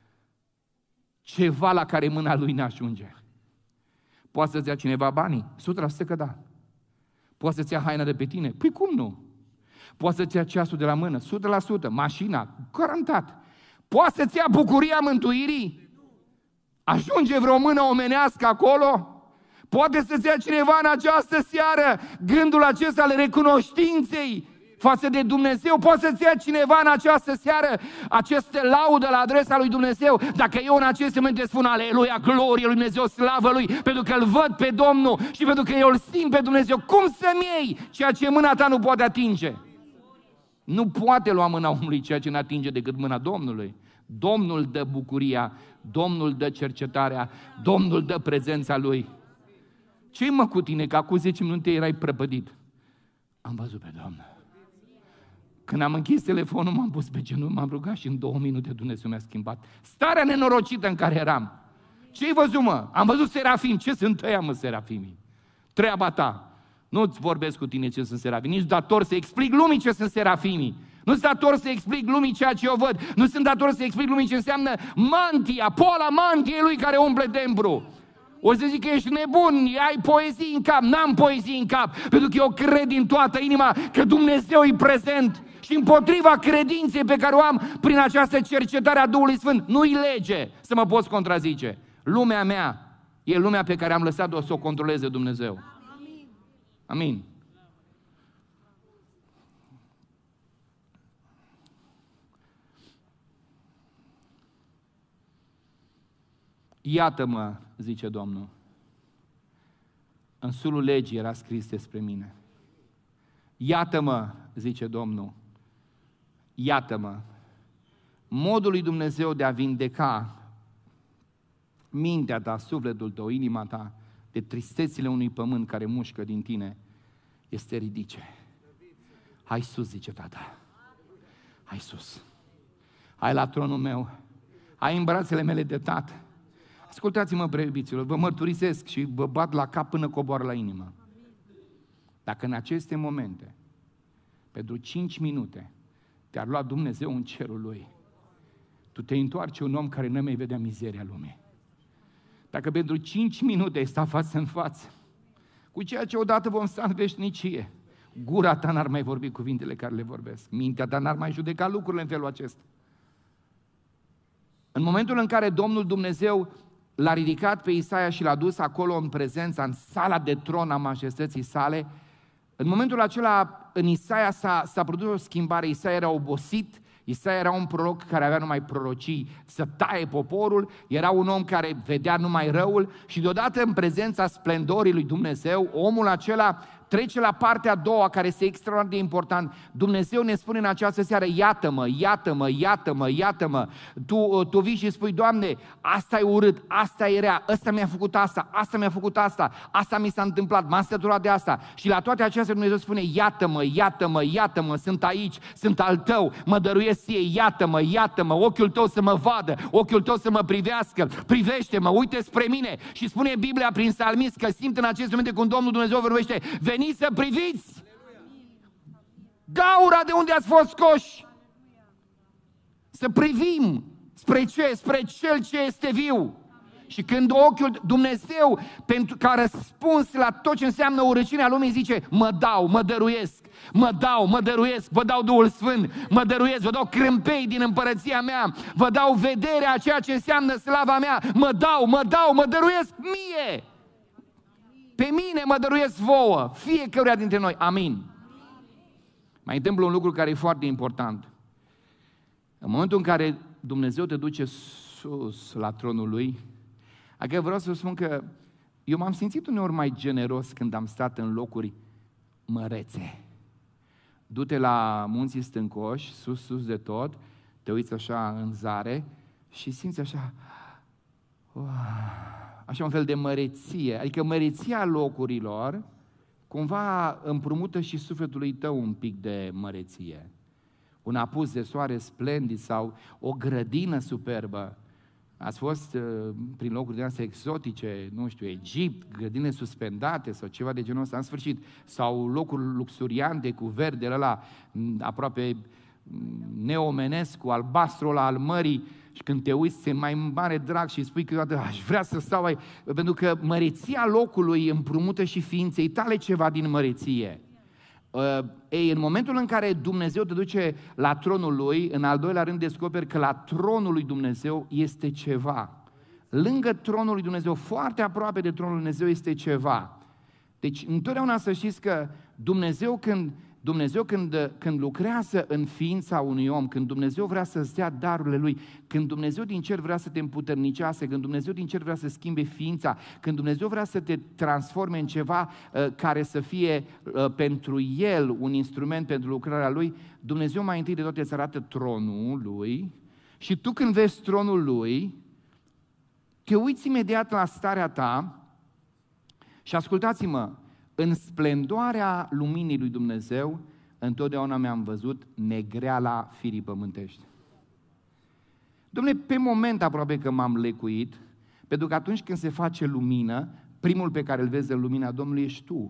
ceva la care mâna lui n-ajunge? Poate să-ți ia cineva banii? o sută la sută că da. Poate să-ți ia haina de pe tine? Păi cum nu? Poate să-ți ia ceasul de la mână? o sută la sută. Mașina? Garantat. Poate să-ți ia bucuria mântuirii? Ajunge vreo mână omenească acolo? Poate să-ți ia cineva în această seară gândul acesta al recunoștinței față de Dumnezeu? Poate să-ți ia cineva în această seară aceste laudă la adresa lui Dumnezeu? Dacă eu în acest moment te spun aleluia, glorie lui Dumnezeu, slavă lui, pentru că îl văd pe Domnul și pentru că eu îl simt pe Dumnezeu, cum să-mi iei ceea ce mâna ta nu poate atinge? Nu poate lua mâna omului ceea ce nu atinge decât mâna Domnului. Domnul dă bucuria, Domnul dă cercetarea, Domnul dă prezența Lui. Ce-i mă cu tine că acum zece minute erai prăpădit? Am văzut pe Domnul. Când am închis telefonul, m-am pus pe genunchi, m-am rugat și în două minute Dumnezeu mi-a schimbat starea nenorocită în care eram. Ce-ai văzut, mă? Am văzut serafim. Ce sunt ăia, mă, serafimii? Treaba ta. Nu-ți vorbesc cu tine ce sunt serafimii. Nici dator să explic lumii ce sunt serafimii. Nu sunt dator să explic lumii ceea ce eu văd. Nu sunt dator să explic lumii ce înseamnă mantia, poala mantiei lui care umple templu. O să zic că ești nebun, ai poezii în cap. N-am poezii în cap, pentru că eu cred din toată inima că Dumnezeu e prezent și împotriva credinței pe care o am prin această cercetare a Duhului Sfânt, nu-i lege să mă poți contrazice. Lumea mea e lumea pe care am lăsat-o să o controleze Dumnezeu. Amin. Amin. Iată-mă, zice Domnul, în sulul legii era scris despre mine. Iată-mă, zice Domnul, iată-mă, modul lui Dumnezeu de a vindeca mintea ta, sufletul tău, inima ta, de tristețile unui pământ care mușcă din tine, este ridice. Hai sus, zice Tata, hai sus, hai la tronul meu, hai în brațele mele de Tată. Ascultați-mă, preiubiților, vă mărturisesc și vă bat la cap până coboară la inimă. Dacă în aceste momente, pentru cinci minute, te-ar lua Dumnezeu în cerul Lui, tu te întoarce un om care nu mai vedea mizeria lumii. Dacă pentru cinci minute ai stat față în față, cu ceea ce odată vom sta în veșnicie, gura ta n-ar mai vorbi cuvintele care le vorbesc, mintea ta n-ar mai judeca lucrurile în felul acesta. În momentul în care Domnul Dumnezeu l-a ridicat pe Isaia și l-a dus acolo în prezența, în sala de tron a majestății sale, în momentul acela în Isaia s-a, s-a produs o schimbare. Isaia era obosit, Isaia era un proroc care avea numai prorocii să taie poporul, era un om care vedea numai răul și deodată în prezența splendorii lui Dumnezeu, omul acela trece la partea a doua, care este extraordinar de important. Dumnezeu ne spune în această seară, iată-mă, iată-mă, iată-mă, iată-mă. Tu, tu vii și spui, Doamne, asta e urât, asta e rea, ăsta mi-a făcut asta, asta mi-a făcut asta, asta mi s-a întâmplat, m-am săturat de asta. Și la toate acestea Dumnezeu spune, iată-mă, iată-mă, iată-mă, sunt aici, sunt al tău, mă dăruiesc ție, iată-mă, iată-mă, ochiul tău să mă vadă, ochiul tău să mă privească, privește-mă, uite spre mine. Și spune Biblia prin psalmist că simt în acest moment când Domnul Dumnezeu vorbește, veniți să priviți gaura de unde ați fost scoși. Să privim spre ce? Spre Cel ce este viu. Și când ochiul Dumnezeu, pentru că a răspuns la tot ce înseamnă urăciunea lumii, zice, mă dau, mă dăruiesc, mă dau, mă dăruiesc, vă dau Duhul Sfânt, mă dăruiesc, vă dau crâmpei din împărăția mea, vă dau vederea a ceea ce înseamnă slava mea, mă dau, mă dau, mă dăruiesc mie. Pe mine mă dăruiesc vouă, fiecăruia dintre noi. Amin. Mai întâmplă un lucru care e foarte important. În momentul în care Dumnezeu te duce sus la tronul Lui, adică vreau să vă spun că eu m-am simțit uneori mai generos când am stat în locuri mărețe. Du-te la munții stâncoși, sus, sus de tot, te uiți așa în zare și simți așa, uh, așa un fel de măreție. Adică măreția locurilor cumva împrumută și sufletului tău un pic de măreție. Un apus de soare splendid sau o grădină superbă. Ați fost uh, prin locuri de astea exotice, nu știu, Egipt, grădine suspendate sau ceva de genul ăsta, în sfârșit, sau locuri luxuriante cu verdele ăla aproape neomenesc, cu albastrul ăla al mării, și când te uiți, e mai mare drag și spui câteodată, aș vrea să stau aici, pentru că măreția locului împrumută și ființei tale ceva din măreție. Uh, ei, în momentul în care Dumnezeu te duce la tronul Lui, în al doilea rând descoperi că la tronul lui Dumnezeu este ceva. Lângă tronul lui Dumnezeu, foarte aproape de tronul lui Dumnezeu este ceva. Deci, întotdeauna să știți că Dumnezeu când, Dumnezeu când, când lucrează în ființa unui om, când Dumnezeu vrea să-ți dea darurile Lui, când Dumnezeu din cer vrea să te împuternicească, când Dumnezeu din cer vrea să schimbe ființa, când Dumnezeu vrea să te transforme în ceva uh, care să fie uh, pentru El un instrument pentru lucrarea Lui, Dumnezeu mai întâi de toate îți arată tronul Lui și tu când vezi tronul Lui, te uiți imediat la starea ta și ascultați-mă, în splendoarea luminii lui Dumnezeu, întotdeauna mi-am văzut negreala firii pământești. Dom'le, pe moment aproape că m-am lecuit, pentru că atunci când se face lumină, primul pe care îl vezi în lumina Domnului ești tu.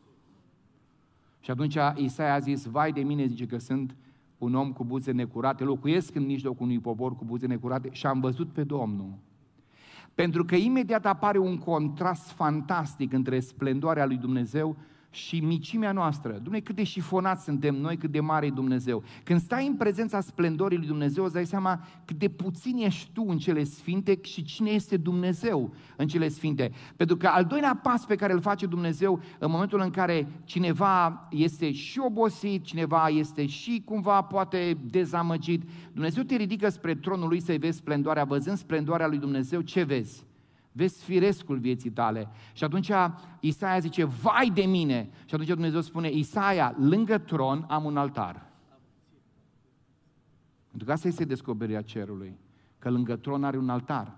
Și atunci Isaia a zis, vai de mine, zice că sunt un om cu buze necurate, locuiesc în mijlocul unui popor cu buze necurate și am văzut pe Domnul. Pentru că imediat apare un contrast fantastic între splendoarea lui Dumnezeu și micimea noastră. Dumnezeu, cât de șifonați suntem noi, cât de mare e Dumnezeu. Când stai în prezența splendorii lui Dumnezeu, îți dai seama cât de puțin ești tu în cele sfinte și cine este Dumnezeu în cele sfinte. Pentru că al doilea pas pe care îl face Dumnezeu în momentul în care cineva este și obosit, cineva este și cumva poate dezamăgit, Dumnezeu te ridică spre tronul lui să-i vezi splendoarea. Văzând splendoarea lui Dumnezeu, ce vezi? Vezi firescul vieții tale. Și atunci Isaia zice, vai de mine! Și atunci Dumnezeu spune, Isaia, lângă tron am un altar. Pentru că asta este descoperirea cerului. Că lângă tron are un altar.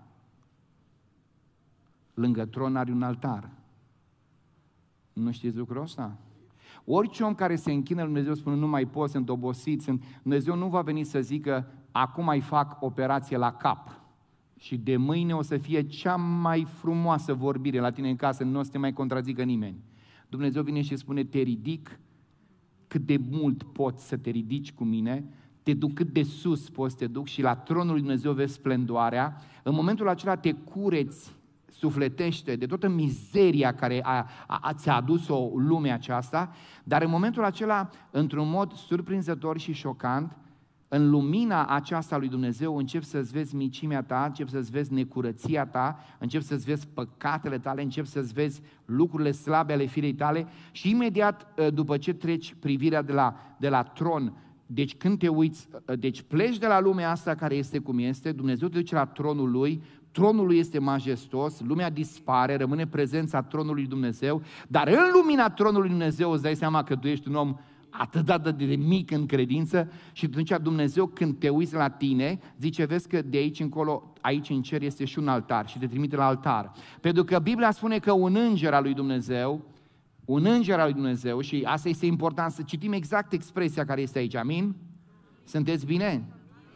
Lângă tron are un altar. Nu știți lucrul ăsta? Orice om care se închină lui Dumnezeu spune, nu mai pot, sunt obosit, sunt... Dumnezeu nu va veni să zică, acum mai fac operație la cap. Și de mâine o să fie cea mai frumoasă vorbire la tine în casă, nu o să te mai contrazică nimeni. Dumnezeu vine și spune, te ridic cât de mult poți să te ridici cu mine, te duc cât de sus poți să te duc și la tronul lui Dumnezeu vezi splendoarea. În momentul acela te cureți sufletește de toată mizeria care a, a, a, ți-a adus-o lumea aceasta, dar în momentul acela, într-un mod surprinzător și șocant, în lumina aceasta lui Dumnezeu începi să-ți vezi micimea ta, începi să-ți vezi necurăția ta, începi să-ți vezi păcatele tale, începi să-ți vezi lucrurile slabe ale firei tale și imediat după ce treci privirea de la, de la tron deci când te uiți, deci pleci de la lumea asta care este cum este, Dumnezeu te duce la tronul Lui, tronul Lui este majestos, lumea dispare, rămâne prezența tronului Dumnezeu, dar în lumina tronului Dumnezeu îți dai seama că tu ești un om atât de mic în credință și atunci Dumnezeu când te uiți la tine, zice, vezi că de aici încolo, aici în cer este și un altar și te trimite la altar. Pentru că Biblia spune că un înger al lui Dumnezeu, un înger al lui Dumnezeu, și asta este important să citim exact expresia care este aici, amin? Sunteți bine?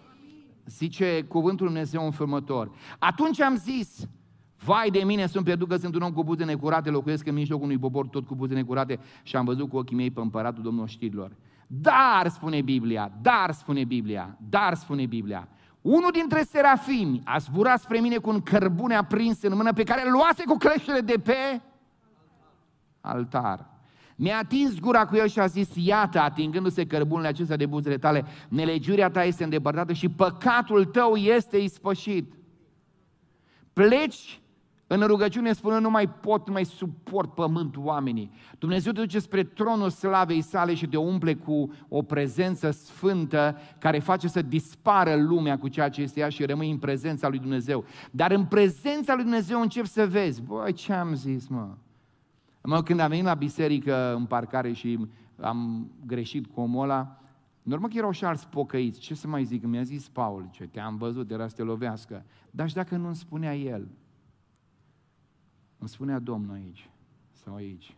Zice cuvântul lui Dumnezeu înfirmător. Atunci am zis, vai de mine, sunt pierdut că sunt un om cu buze necurate, locuiesc în mijlocul unui popor tot cu buze necurate și am văzut cu ochii mei pe împăratul Domnul știrilor. Dar, spune Biblia, dar, spune Biblia, dar, spune Biblia, unul dintre serafimi a zburat spre mine cu un cărbune aprins în mână pe care îl luase cu cleștele de pe altar. Mi-a atins gura cu el și a zis, iată, atingându-se cărbunele acestea de buzele tale, nelegiuirea ta este îndepărtată și păcatul tău este ispășit. Pleci în rugăciune spunând, nu mai pot, nu mai suport pământul oamenii. Dumnezeu te duce spre tronul slavei sale și te umple cu o prezență sfântă care face să dispară lumea cu ceea ce este ea și rămâi în prezența lui Dumnezeu. Dar în prezența lui Dumnezeu începi să vezi, băi, ce am zis, mă? Mă, când am venit la biserică în parcare și am greșit cu omul ăla, în urmă că erau și alți pocăiți, ce să mai zic, mi-a zis Paul, ce te-am văzut, era să te lovească. Dar și dacă nu îmi spunea el, îmi spunea Domnul aici sau aici.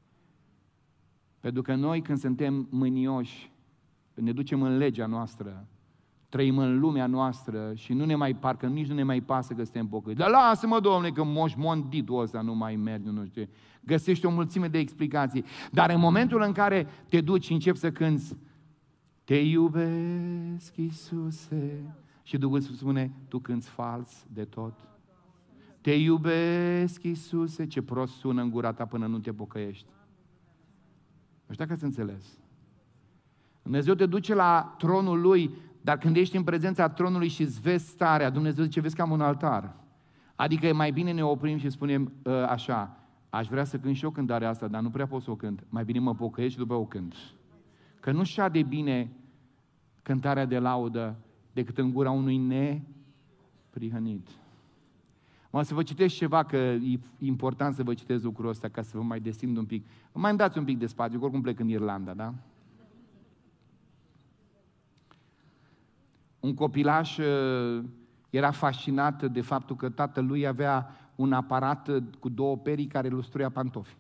Pentru că noi când suntem mânioși, ne ducem în legea noastră, trăim în lumea noastră și nu ne mai, parcă nici nu ne mai pasă că suntem pocăiți. Dar lasă-mă, Domnule, că moșmonditul ăsta nu mai merge, nu știu. Găsești o mulțime de explicații. Dar în momentul în care te duci și începi să cânți, te iubesc, Iisuse, și Duhul spune, tu cânți fals de tot. Te iubesc, Iisuse, ce prost sună în gura ta până nu te pocăiești. Nu știu dacă ați înțeles. Dumnezeu te duce la tronul Lui, dar când ești în prezența tronului și îți vezi starea, Dumnezeu zice, vezi că am un altar. Adică e mai bine ne oprim și spunem așa, aș vrea să cânt și eu cântarea asta, dar nu prea pot să o cânt. Mai bine mă pocăiesc și după o cânt. Că nu șade bine cântarea de laudă decât în gura unui neprihănit. Mă, să vă citesc ceva, că e important să vă citesc lucrul ăsta ca să vă mai destind un pic. Mai îmi dați un pic de spațiu, că oricum plec în Irlanda, da? Un copilaș era fascinat de faptul că tatălui avea un aparat cu două perii care lustruia pantofi.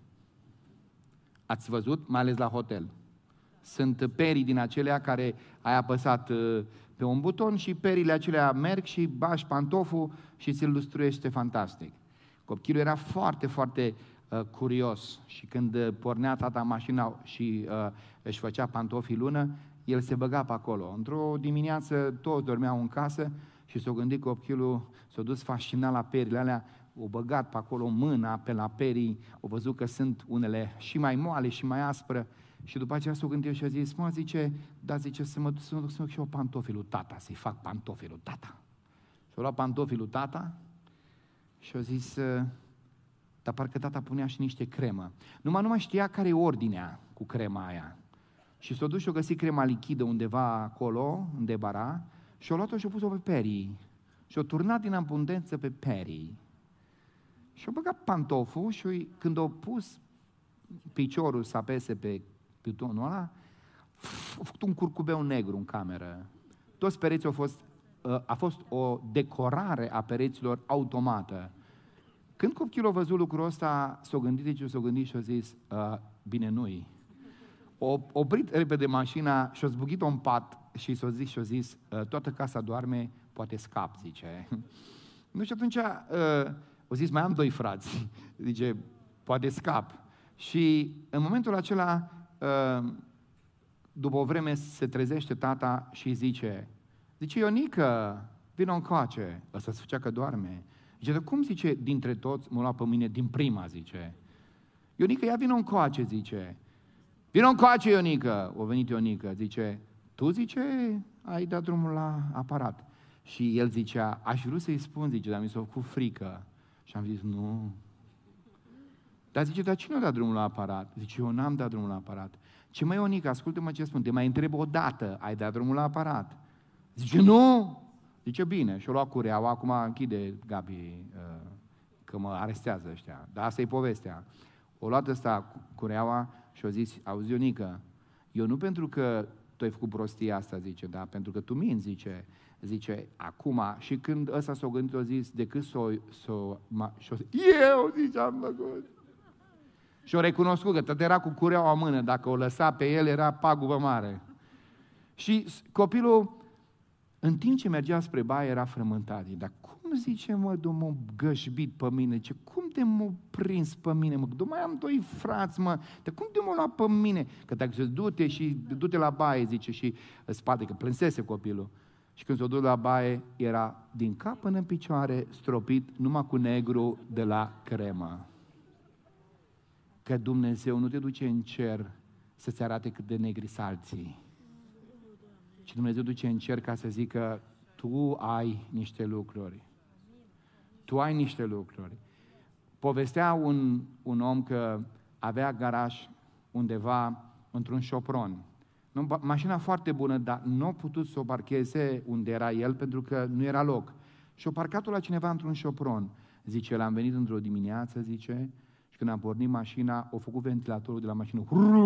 Ați văzut? Mai ales la hotel. Sunt perii din acelea care ai apăsat pe un buton și perile acelea merg și bași pantoful și ți-l lustruiește fantastic. Copilul era foarte, foarte uh, curios și când pornea tata mașina și uh, își făcea pantofii lună, el se băga pe acolo. Într-o dimineață toți dormeau în casă și s-o gândit copilul, s-a dus fascinat la perile alea, o băgat pe acolo mâna pe la perii, o văzut că sunt unele și mai moale și mai aspră și după aceea s-o gândit și a zis, mă, zice, da, zice, să mă duc să mă duc, să mă duc și eu pantofii lui tata, să-i fac pantofii lui tata. Și-a luat pantofii lui tata și a zis, dar parcă tata punea și niște cremă. Numai nu mai știa care e ordinea cu crema aia. Și s-a dus și a găsit crema lichidă undeva acolo, în debara, și a luat-o și a pus-o pe perii. Și a turnat din abundență pe perii. Și a băgat pantoful și când a pus piciorul să apese pe butonul ăla, a făcut un curcubeu negru în cameră. Toți pereții au fost, a fost o decorare a pereților automată. Când copilul a văzut lucrul ăsta, s-a gândit, deci s-a gândit și a zis, bine, nu-i. O oprit repede mașina și a zbuchit-o în pat și s-a zis și a zis, toată casa doarme, poate scap, zice. Nu, și atunci a zis, mai am doi frați, zice, poate scap. Și în momentul acela, după o vreme, se trezește tata și zice, zice, Ionică, vină încoace. Ăsta se făcea că doarme. Zice, dar cum, zice, dintre toți m-a luat pe mine din prima, zice. Ionică, ia vină încoace, zice. Vină încoace, Ionică. O venit Ionică, zice, tu, zice, ai dat drumul la aparat. Și el zicea, aș vrea să-i spun, zice, dar mi s-a făcut frică. Și am zis, nu. Dar zice, dar cine a dat drumul la aparat? Zice, eu n-am dat drumul la aparat. Ce mă, Ionica, ascultă-mă ce spun, te mai întreb o dată, ai dat drumul la aparat? Zice, nu! Zice, bine, și-o lua cureaua, acum închide Gabi, uh, că mă arestează ăștia, dar asta e povestea. O luat ăsta cureaua și-o zis, auzi, Ionica, eu nu pentru că tu ai făcut prostia asta, zice, da, pentru că tu minți, zice, zice, acum, și când ăsta s-o gândit, o zis, decât s-o, s-o, ma, s-o eu, zice, am făcut. Și-o recunoscut că tot era cu cureaua în mână, dacă o lăsa pe el, era pagubă mare. Și copilul, în timp ce mergea spre baie, era frământat. Dar cum zice, mă, m-a gășbit pe mine? Ce, cum de m-a prins pe mine, mă? Mai am doi frați, mă, dar cum de m-a luat pe mine? Că dacă se du-te și du-te la baie, zice, și spate, că plânsese copilul. Și când s-o duc la baie, era din cap până în picioare, stropit, numai cu negru de la cremă. Că Dumnezeu nu te duce în cer să-ți arate cât de negri salții. Și Dumnezeu duce în cer ca să zică, tu ai niște lucruri. Tu ai niște lucruri. Povestea un, un om că avea garaj undeva într-un șopron. Mașina foarte bună, dar nu a putut să o parcheze unde era el pentru că nu era loc. Și-o parcat-o la cineva într-un șopron. Zice, el am venit într-o dimineață, zice, și când am pornit mașina, a făcut ventilatorul de la mașină.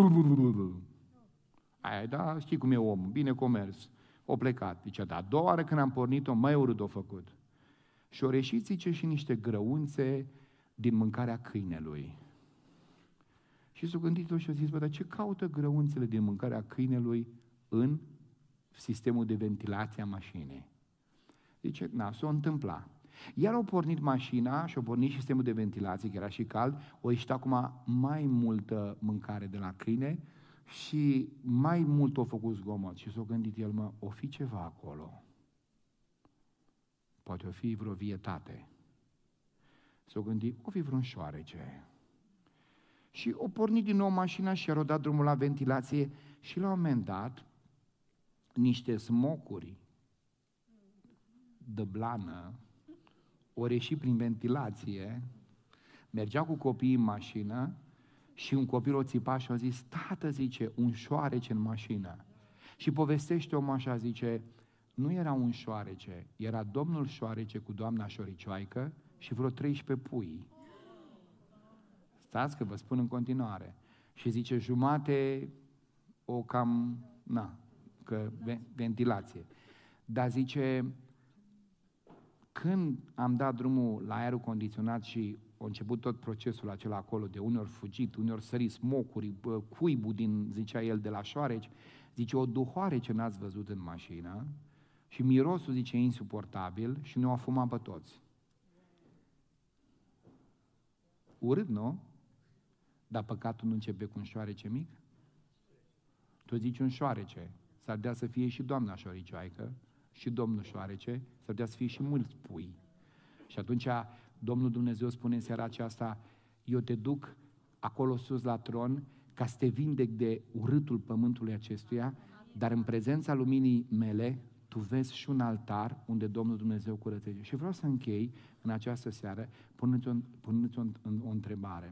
Aia, da, știi cum e omul, bine comerț. O plecat. Zice, da, a doua oară când am pornit-o, mai urât o făcut. Și o reșit, zice, și niște grăunțe din mâncarea câinelui. Și s-a gândit-o și a zis, bă, dar ce caută grăunțele din mâncarea câinelui în sistemul de ventilație a mașinii? Zice, na, s-a întâmplat. Iar au pornit mașina și au pornit sistemul de ventilație, că era și cald, o ieșit acum mai multă mâncare de la câine și mai mult o făcut zgomot. Și s-a gândit el, mă, o fi ceva acolo. Poate o fi vreo vietate. S-a gândit, o fi vreun șoarece. Și o pornit din nou mașina și a dat drumul la ventilație și la un moment dat niște smocuri de blană o reși prin ventilație, mergea cu copiii în mașină și un copil o țipa și a zis, tată, zice, un șoarece în mașină. Și povestește omul așa, zice, nu era un șoarece, era domnul șoarece cu doamna șoricioaică și vreo treisprezece pui. Stați că vă spun în continuare. Și zice, jumate o cam, na, că ventilație. Dar zice, când am dat drumul la aerul condiționat și a început tot procesul acela acolo, de uneori fugit, uneori sărit, smocuri, cuibul din, zicea el, de la șoareci, zice, o duhoare ce n-ați văzut în mașină și mirosul, zice, insuportabil și ne-o afumat pe toți. Urât, nu? Dar păcatul nu începe cu un șoarece mic? Tu zici un șoarece, s-ar dea să fie și doamna șoricioaică, și Domnul șoarece, s-ar dea să fie și mulți pui. Și atunci Domnul Dumnezeu spune în seara aceasta, eu te duc acolo sus la tron ca să te vindec de urâtul pământului acestuia, dar în prezența luminii mele, tu vezi și un altar unde Domnul Dumnezeu curățește. Și vreau să închei în această seară punându-ți o, punându-ți o, o întrebare.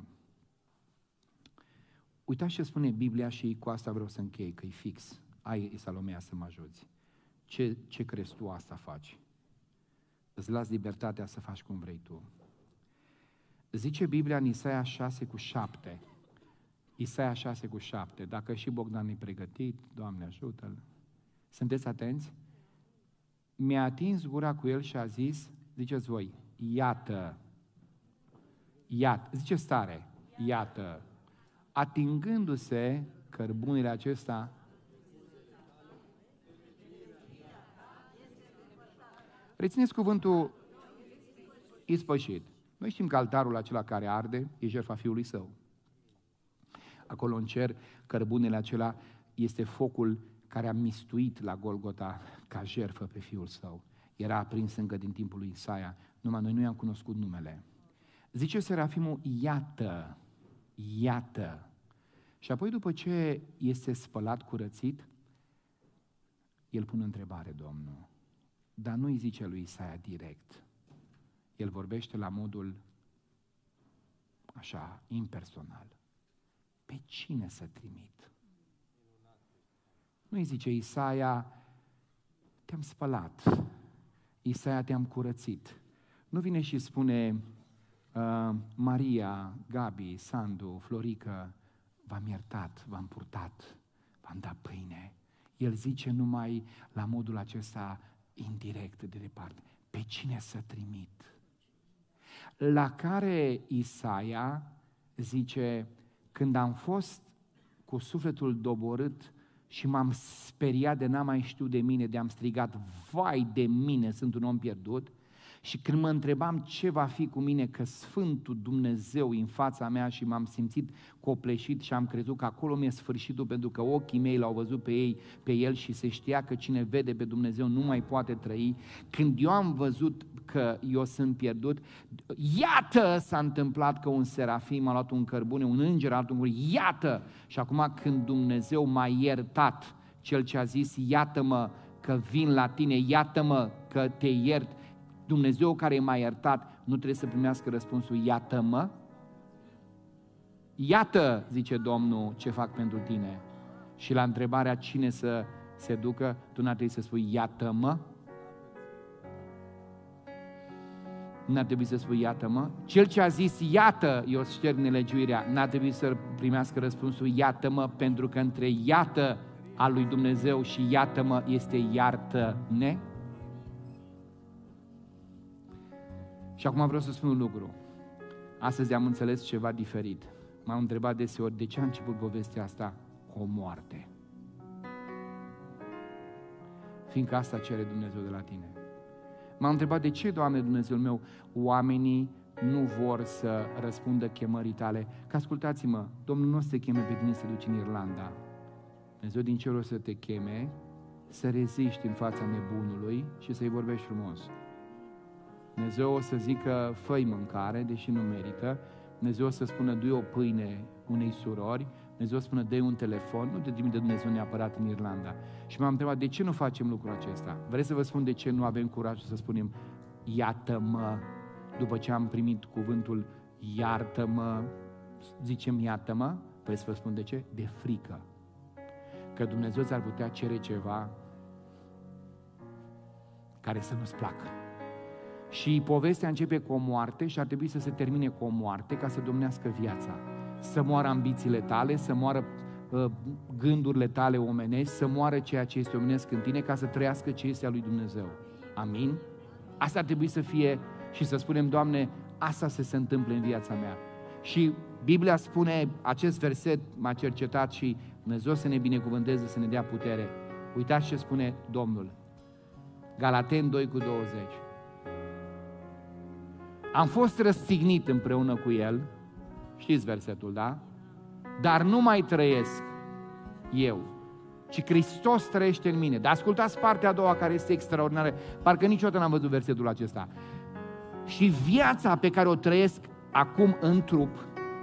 Uitați ce spune Biblia și cu asta vreau să închei, că e fix. Ai, Salomea, să mă ajuți. Ce, ce crezi tu asta faci? Îți las libertatea să faci cum vrei tu. Zice Biblia în Isaia șase cu șapte. Isaia șase cu șapte. Dacă și Bogdan e pregătit, Doamne ajută-l. Sunteți atenți? Mi-a atins gura cu el și a zis, ziceți voi, iată, iată, zice stare, iată, atingându-se cărbunile acesta, rețineți cuvântul ispășit. Noi știm că altarul acela care arde e jertfa Fiului Său. Acolo în cer, cărbunele acela este focul care a mistuit la Golgota ca jertfă pe Fiul Său. Era aprins încă din timpul lui Isaia, numai noi nu i-am cunoscut numele. Zice Serafimul, iată, iată. Și apoi după ce este spălat, curățit, el pune întrebare, Domnul. Dar nu îi zice lui Isaia direct. El vorbește la modul așa, impersonal. Pe cine să trimit? Nu îi zice Isaia, te-am spălat, Isaia te-am curățit. Nu vine și spune uh, Maria, Gabi, Sandu, Florică, v-am iertat, v-am purtat, v-am dat pâine. El zice numai la modul acesta indirect de departe, pe cine să trimit? La care Isaia zice, când am fost cu sufletul doborât și m-am speriat de n-am mai știut de mine, de am strigat, vai de mine, sunt un om pierdut, și când mă întrebam ce va fi cu mine, că Sfântul Dumnezeu în fața mea și m-am simțit copleșit și am crezut că acolo mi-e sfârșitul, pentru că ochii mei l-au văzut pe ei, pe el și se știa că cine vede pe Dumnezeu nu mai poate trăi. Când eu am văzut că eu sunt pierdut, iată s-a întâmplat că un serafim a luat un cărbune, un înger a luat un cărbune, iată! Și acum când Dumnezeu m-a iertat, cel ce a zis, iată-mă că vin la tine, iată-mă că te iert, Dumnezeu care m-a iertat, nu trebuie să primească răspunsul, iată-mă? Iată, zice Domnul, ce fac pentru tine. Și la întrebarea cine să se ducă, tu n-ar trebui să spui, iată-mă? N-ar trebui să spui, iată-mă? Cel ce a zis, iată, eu șterg nelegiuirea, n-ar trebui să primească răspunsul, iată-mă, pentru că între iată al lui Dumnezeu și iată-mă este iartă-ne? Și acum vreau să spun un lucru. Astăzi am înțeles ceva diferit. M-am întrebat deseori de ce a început povestea asta cu o moarte. Fiindcă asta cere Dumnezeu de la tine. M-am întrebat de ce, Doamne Dumnezeul meu, oamenii nu vor să răspundă chemării tale. Că ascultați-mă, Domnul nu o să te cheme pe tine să te duci în Irlanda. Dumnezeu din cer o să te cheme să reziști în fața nebunului și să-i vorbești frumos. Dumnezeu o să zică, fă-i mâncare, deși nu merită. Dumnezeu o să spună, du-i o pâine unei surori. Dumnezeu o să spună, dă-i un telefon. Nu te trimite Dumnezeu neapărat în Irlanda. Și m-am întrebat, de ce nu facem lucrul acesta? Vreți să vă spun de ce nu avem curajul să spunem, iată-mă, după ce am primit cuvântul, iartă-mă, zicem iată-mă? Vreți să vă spun de ce? De frică. Că Dumnezeu ți-ar putea cere ceva care să nu-ți placă. Și povestea începe cu o moarte și ar trebui să se termine cu o moarte ca să domnească viața. Să moară ambițiile tale, să moară uh, gândurile tale omenești, să moară ceea ce este omenesc în tine, ca să trăiască ce este a lui Dumnezeu. Amin? Asta ar trebui să fie și să spunem, Doamne, asta să se întâmple în viața mea. Și Biblia spune, acest verset m-a cercetat și Dumnezeu să ne binecuvânteze, să ne dea putere. Uitați ce spune Domnul. Galateni doi cu douăzeci. Am fost răstignit împreună cu El, știți versetul, da? Dar nu mai trăiesc eu, ci Hristos trăiește în mine. Dar ascultați partea a doua care este extraordinară, parcă niciodată n-am văzut versetul acesta. Și viața pe care o trăiesc acum în trup,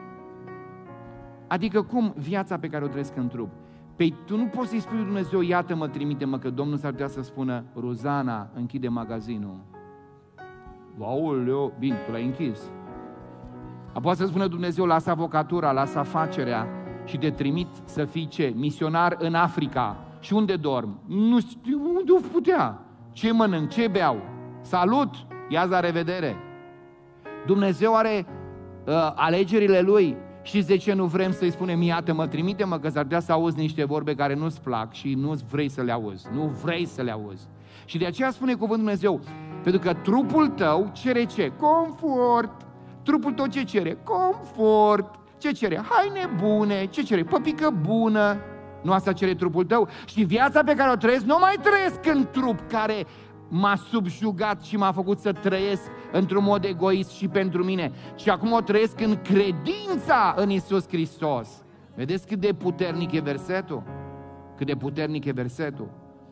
adică cum viața pe care o trăiesc în trup? Păi tu nu poți să-i spui lui Dumnezeu, iată-mă, trimite-mă, că Domnul s-ar putea să spună, Ruzana, închide magazinul. Aoleu, bine, tu l-ai închis. Apoi să spună Dumnezeu, lasă avocatura, lasă afacerea și te trimit să fii ce? Misionar în Africa. Și unde dorm? Nu știu, unde o putea? Ce mănânc, ce beau? Salut, ia la revedere. Dumnezeu are uh, alegerile Lui. Știți de ce nu vrem să-i spunem, iată-mă, trimite-mă, că s-ar putea să auzi niște vorbe care nu-ți plac și nu vrei să le auzi. Nu vrei să le auzi. Și de aceea spune cuvântul Dumnezeu, pentru că trupul tău cere ce? Confort. Trupul tău ce cere? Confort. Ce cere? Haine bune. Ce cere? Păpică bună. Nu asta cere trupul tău? Și viața pe care o trăiesc, nu mai trăiesc în trup care m-a subjugat și m-a făcut să trăiesc într-un mod egoist și pentru mine, ci acum o trăiesc în credința în Iisus Hristos. Vedeți cât de puternic e versetul? Cât de puternic e versetul?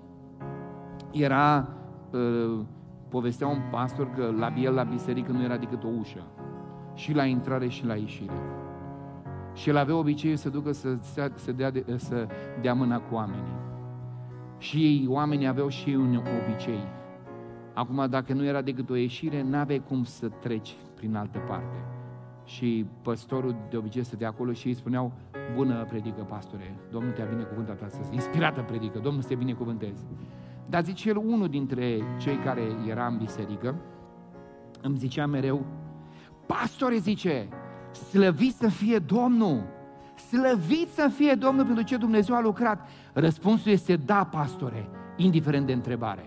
Era, uh, povestea un pastor că la el la biserică nu era decât o ușă. Și la intrare și la ieșire. Și el avea obiceiul să ducă să, să, dea, de, să dea mâna cu oamenii. Și ei, oamenii aveau și ei un obicei. Acum, dacă nu era decât o ieșire, n-aveai cum să treci prin altă parte. și păstorul de obicei stătea acolo și îi spuneau: bună predică, pastore, Domnul te-a binecuvântat astăzi, inspirată predică, Domnul să te binecuvânteze. Dar zice el, unul dintre cei care era în biserică îmi zicea mereu: pastore, zice, slăvit să fie Domnul, slăvit să fie Domnul pentru ce Dumnezeu a lucrat. Răspunsul este da, pastore, indiferent de întrebare.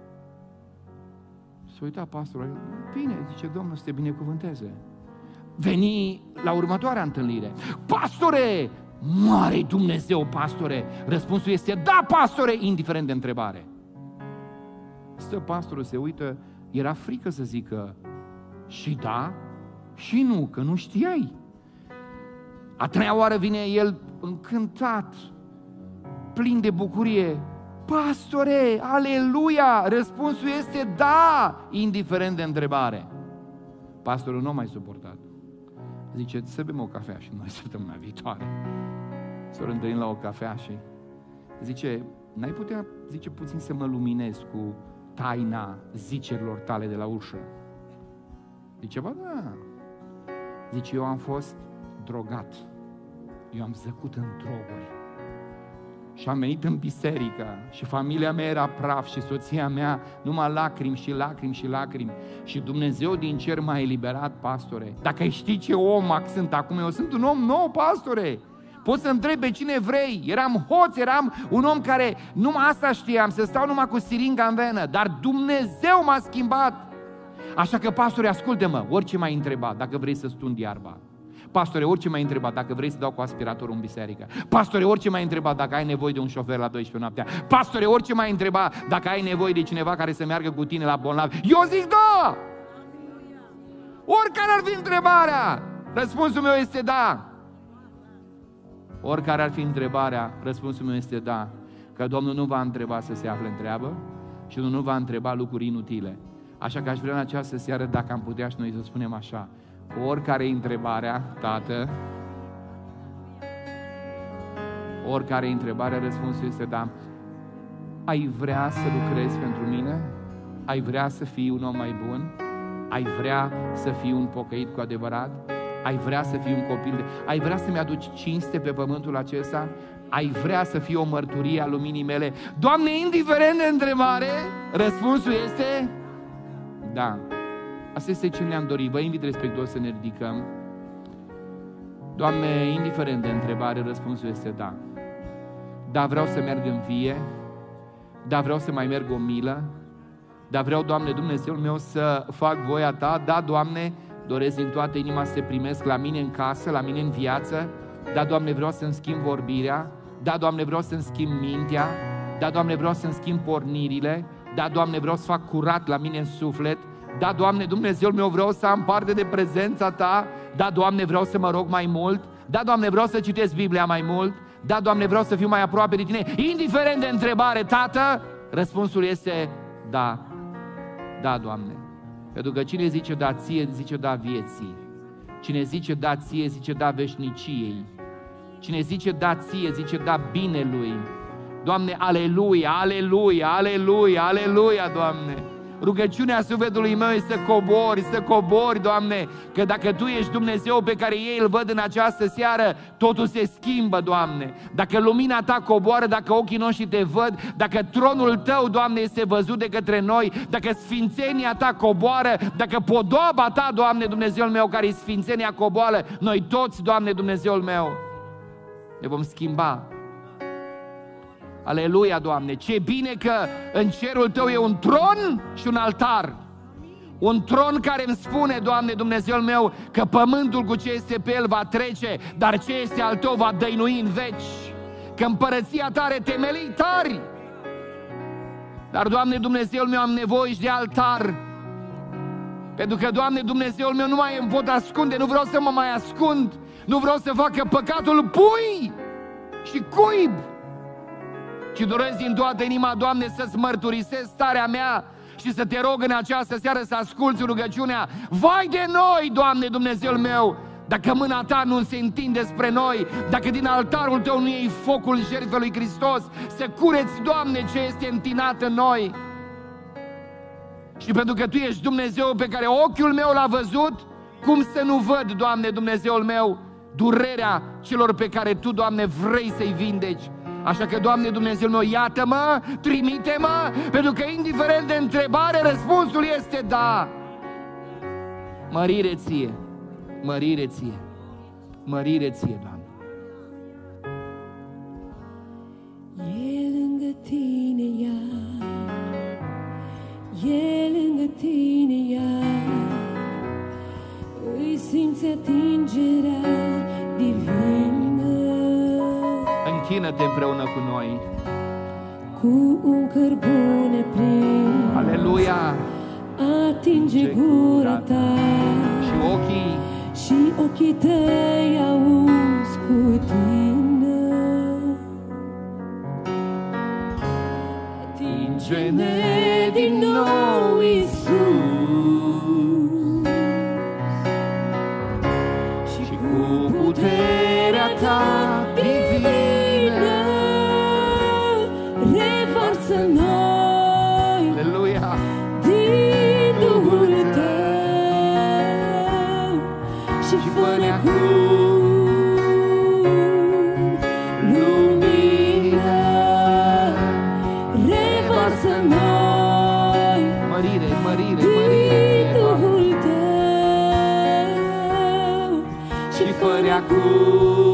S-a uitat pastorul, bine, zice, Domnul să te binecuvânteze. Veni la următoarea întâlnire: pastore, mare Dumnezeu, pastore. Răspunsul este da, pastore, indiferent de întrebare. Stă pastorul, se uită, era frică să zică și da și nu, că nu știai. A treia oară vine el încântat, plin de bucurie: pastore, aleluia, răspunsul este da, indiferent de întrebare. Pastorul nu a mai suportat. Zice: să bem o cafea și noi săptămâna viitoare. S-o întâlnim la o cafea și zice: n-ai putea, zice, puțin să mă luminez cu taina zicerilor tale de la ușă? Zice: bă, da. Zice: eu am fost drogat, eu am zăcut în droguri și am venit în biserică și familia mea era praf și soția mea numai lacrimi și lacrimi și lacrimi și Dumnezeu din cer m-a eliberat, pastore. Dacă ai ști ce om sunt acum, eu sunt un om nou, pastore. Poți să întrebi pe cine vrei. Eram hoț, eram un om care numai asta știam, să stau numai cu siringa în venă, dar Dumnezeu m-a schimbat. Așa că, pastore, ascultă-mă, orice m-ai întrebat, dacă vrei să stund iarba. Pastore, orice m-ai întrebat, dacă vrei să dau cu aspiratorul în biserică. Pastore, orice m-ai întrebat, dacă ai nevoie de un șofer la douăsprezece noaptea. Pastore, orice m-ai întrebat, dacă ai nevoie de cineva care să meargă cu tine la bolnav. Eu zic da! Oricare ar fi întrebarea, răspunsul meu este da. Oricare ar fi întrebarea, răspunsul meu este da. Că Domnul nu va întreba să se afle în treabă și nu va întreba lucruri inutile. Așa că aș vrea în această seară, dacă am putea și noi să spunem așa: oricare e întrebarea, Tată, oricare e întrebarea, răspunsul este da. Ai vrea să lucrezi pentru mine? Ai vrea să fii un om mai bun? Ai vrea să fii un pocăit cu adevărat? Ai vrea să fii un copil? De... Ai vrea să-mi aduci cinste pe pământul acesta? Ai vrea să fii o mărturie a luminii mele? Doamne, indiferent de întrebare, răspunsul este da. Asta este ce ne-am dorit. Vă invit respectuos să ne ridicăm. Doamne, indiferent de întrebare, răspunsul este da. Da, vreau să merg în vie. Da, vreau să mai merg o milă. Da, vreau, Doamne, Dumnezeul meu, să fac voia Ta. Da, Doamne, doresc din toată inima să Te primesc la mine în casă, la mine în viață. Da, Doamne, vreau să-mi schimb vorbirea. Da, Doamne, vreau să-mi schimb mintea. Da, Doamne, vreau să-mi schimb pornirile. Da, Doamne, vreau să fac curat la mine în suflet. Da, Doamne, Dumnezeul meu, vreau să am parte de prezența Ta. Da, Doamne, vreau să mă rog mai mult. Da, Doamne, vreau să citesc Biblia mai mult. Da, Doamne, vreau să fiu mai aproape de Tine. Indiferent de întrebare, Tată, răspunsul este da. Da, Doamne. Pentru că cine zice da ție, zice da vieții. Cine zice da ție, zice da veșniciei. Cine zice da ție, zice da binelui. Doamne, aleluia, aleluia, aleluia, aleluia, Doamne. Rugăciunea sufletului meu este să cobori, să cobori, Doamne, că dacă Tu ești Dumnezeu pe care ei îl văd în această seară, totul se schimbă, Doamne. Dacă lumina Ta coboară, dacă ochii noștri Te văd, dacă tronul Tău, Doamne, este văzut de către noi, dacă sfințenia Ta coboară, dacă podoaba Ta, Doamne, Dumnezeul meu, care e sfințenia coboară, noi toți, Doamne, Dumnezeul meu, ne vom schimba. Aleluia, Doamne! Ce bine că în cerul Tău e un tron și un altar. Un tron care îmi spune, Doamne, Dumnezeul meu, că pământul cu ce este pe el va trece, dar ce este al Tău va dăinui în veci. Că împărăția Ta are temelii tari. Dar, Doamne, Dumnezeul meu, am nevoie și de altar. Pentru că, Doamne, Dumnezeul meu, nu mai îmi pot ascunde, nu vreau să mă mai ascund, nu vreau să facă păcatul pui și cuib. Și doresc din toată inima, Doamne, să-ți mărturisesc starea mea și să Te rog în această seară să asculți rugăciunea. Vai de noi, Doamne, Dumnezeul meu, dacă mâna Ta nu se întinde spre noi, dacă din altarul Tău nu iei focul jertfei lui Hristos, să cureți, Doamne, ce este întinat în noi. Și pentru că Tu ești Dumnezeu pe care ochiul meu l-a văzut, Cum să nu văd, Doamne, Dumnezeul meu, durerea celor pe care Tu, Doamne, vrei să-i vindeci? Așa că, Doamne Dumnezeul meu, iată-mă, trimite-mă, pentru că indiferent de întrebare, răspunsul este da. Mărire Ție, mărire Ție, mărire Ție, Doamne. E lângă Tine ea, e lângă Tine ea, îi simți atingerea divină. Închină-te împreună cu noi. Cu un cărbune plin, Aleluia! atinge gura Ta și ochii, și ochii Tăi auzi cu Tine. Atinge-ne din nou, Iisus, și cu puterea Ta divină revarsă în noi, aleluia, din Duhul Tău și fă-ne acum lumină, revarsă în noi, mărire, mărire, din mărire, Duhul Tău și fă-ne acum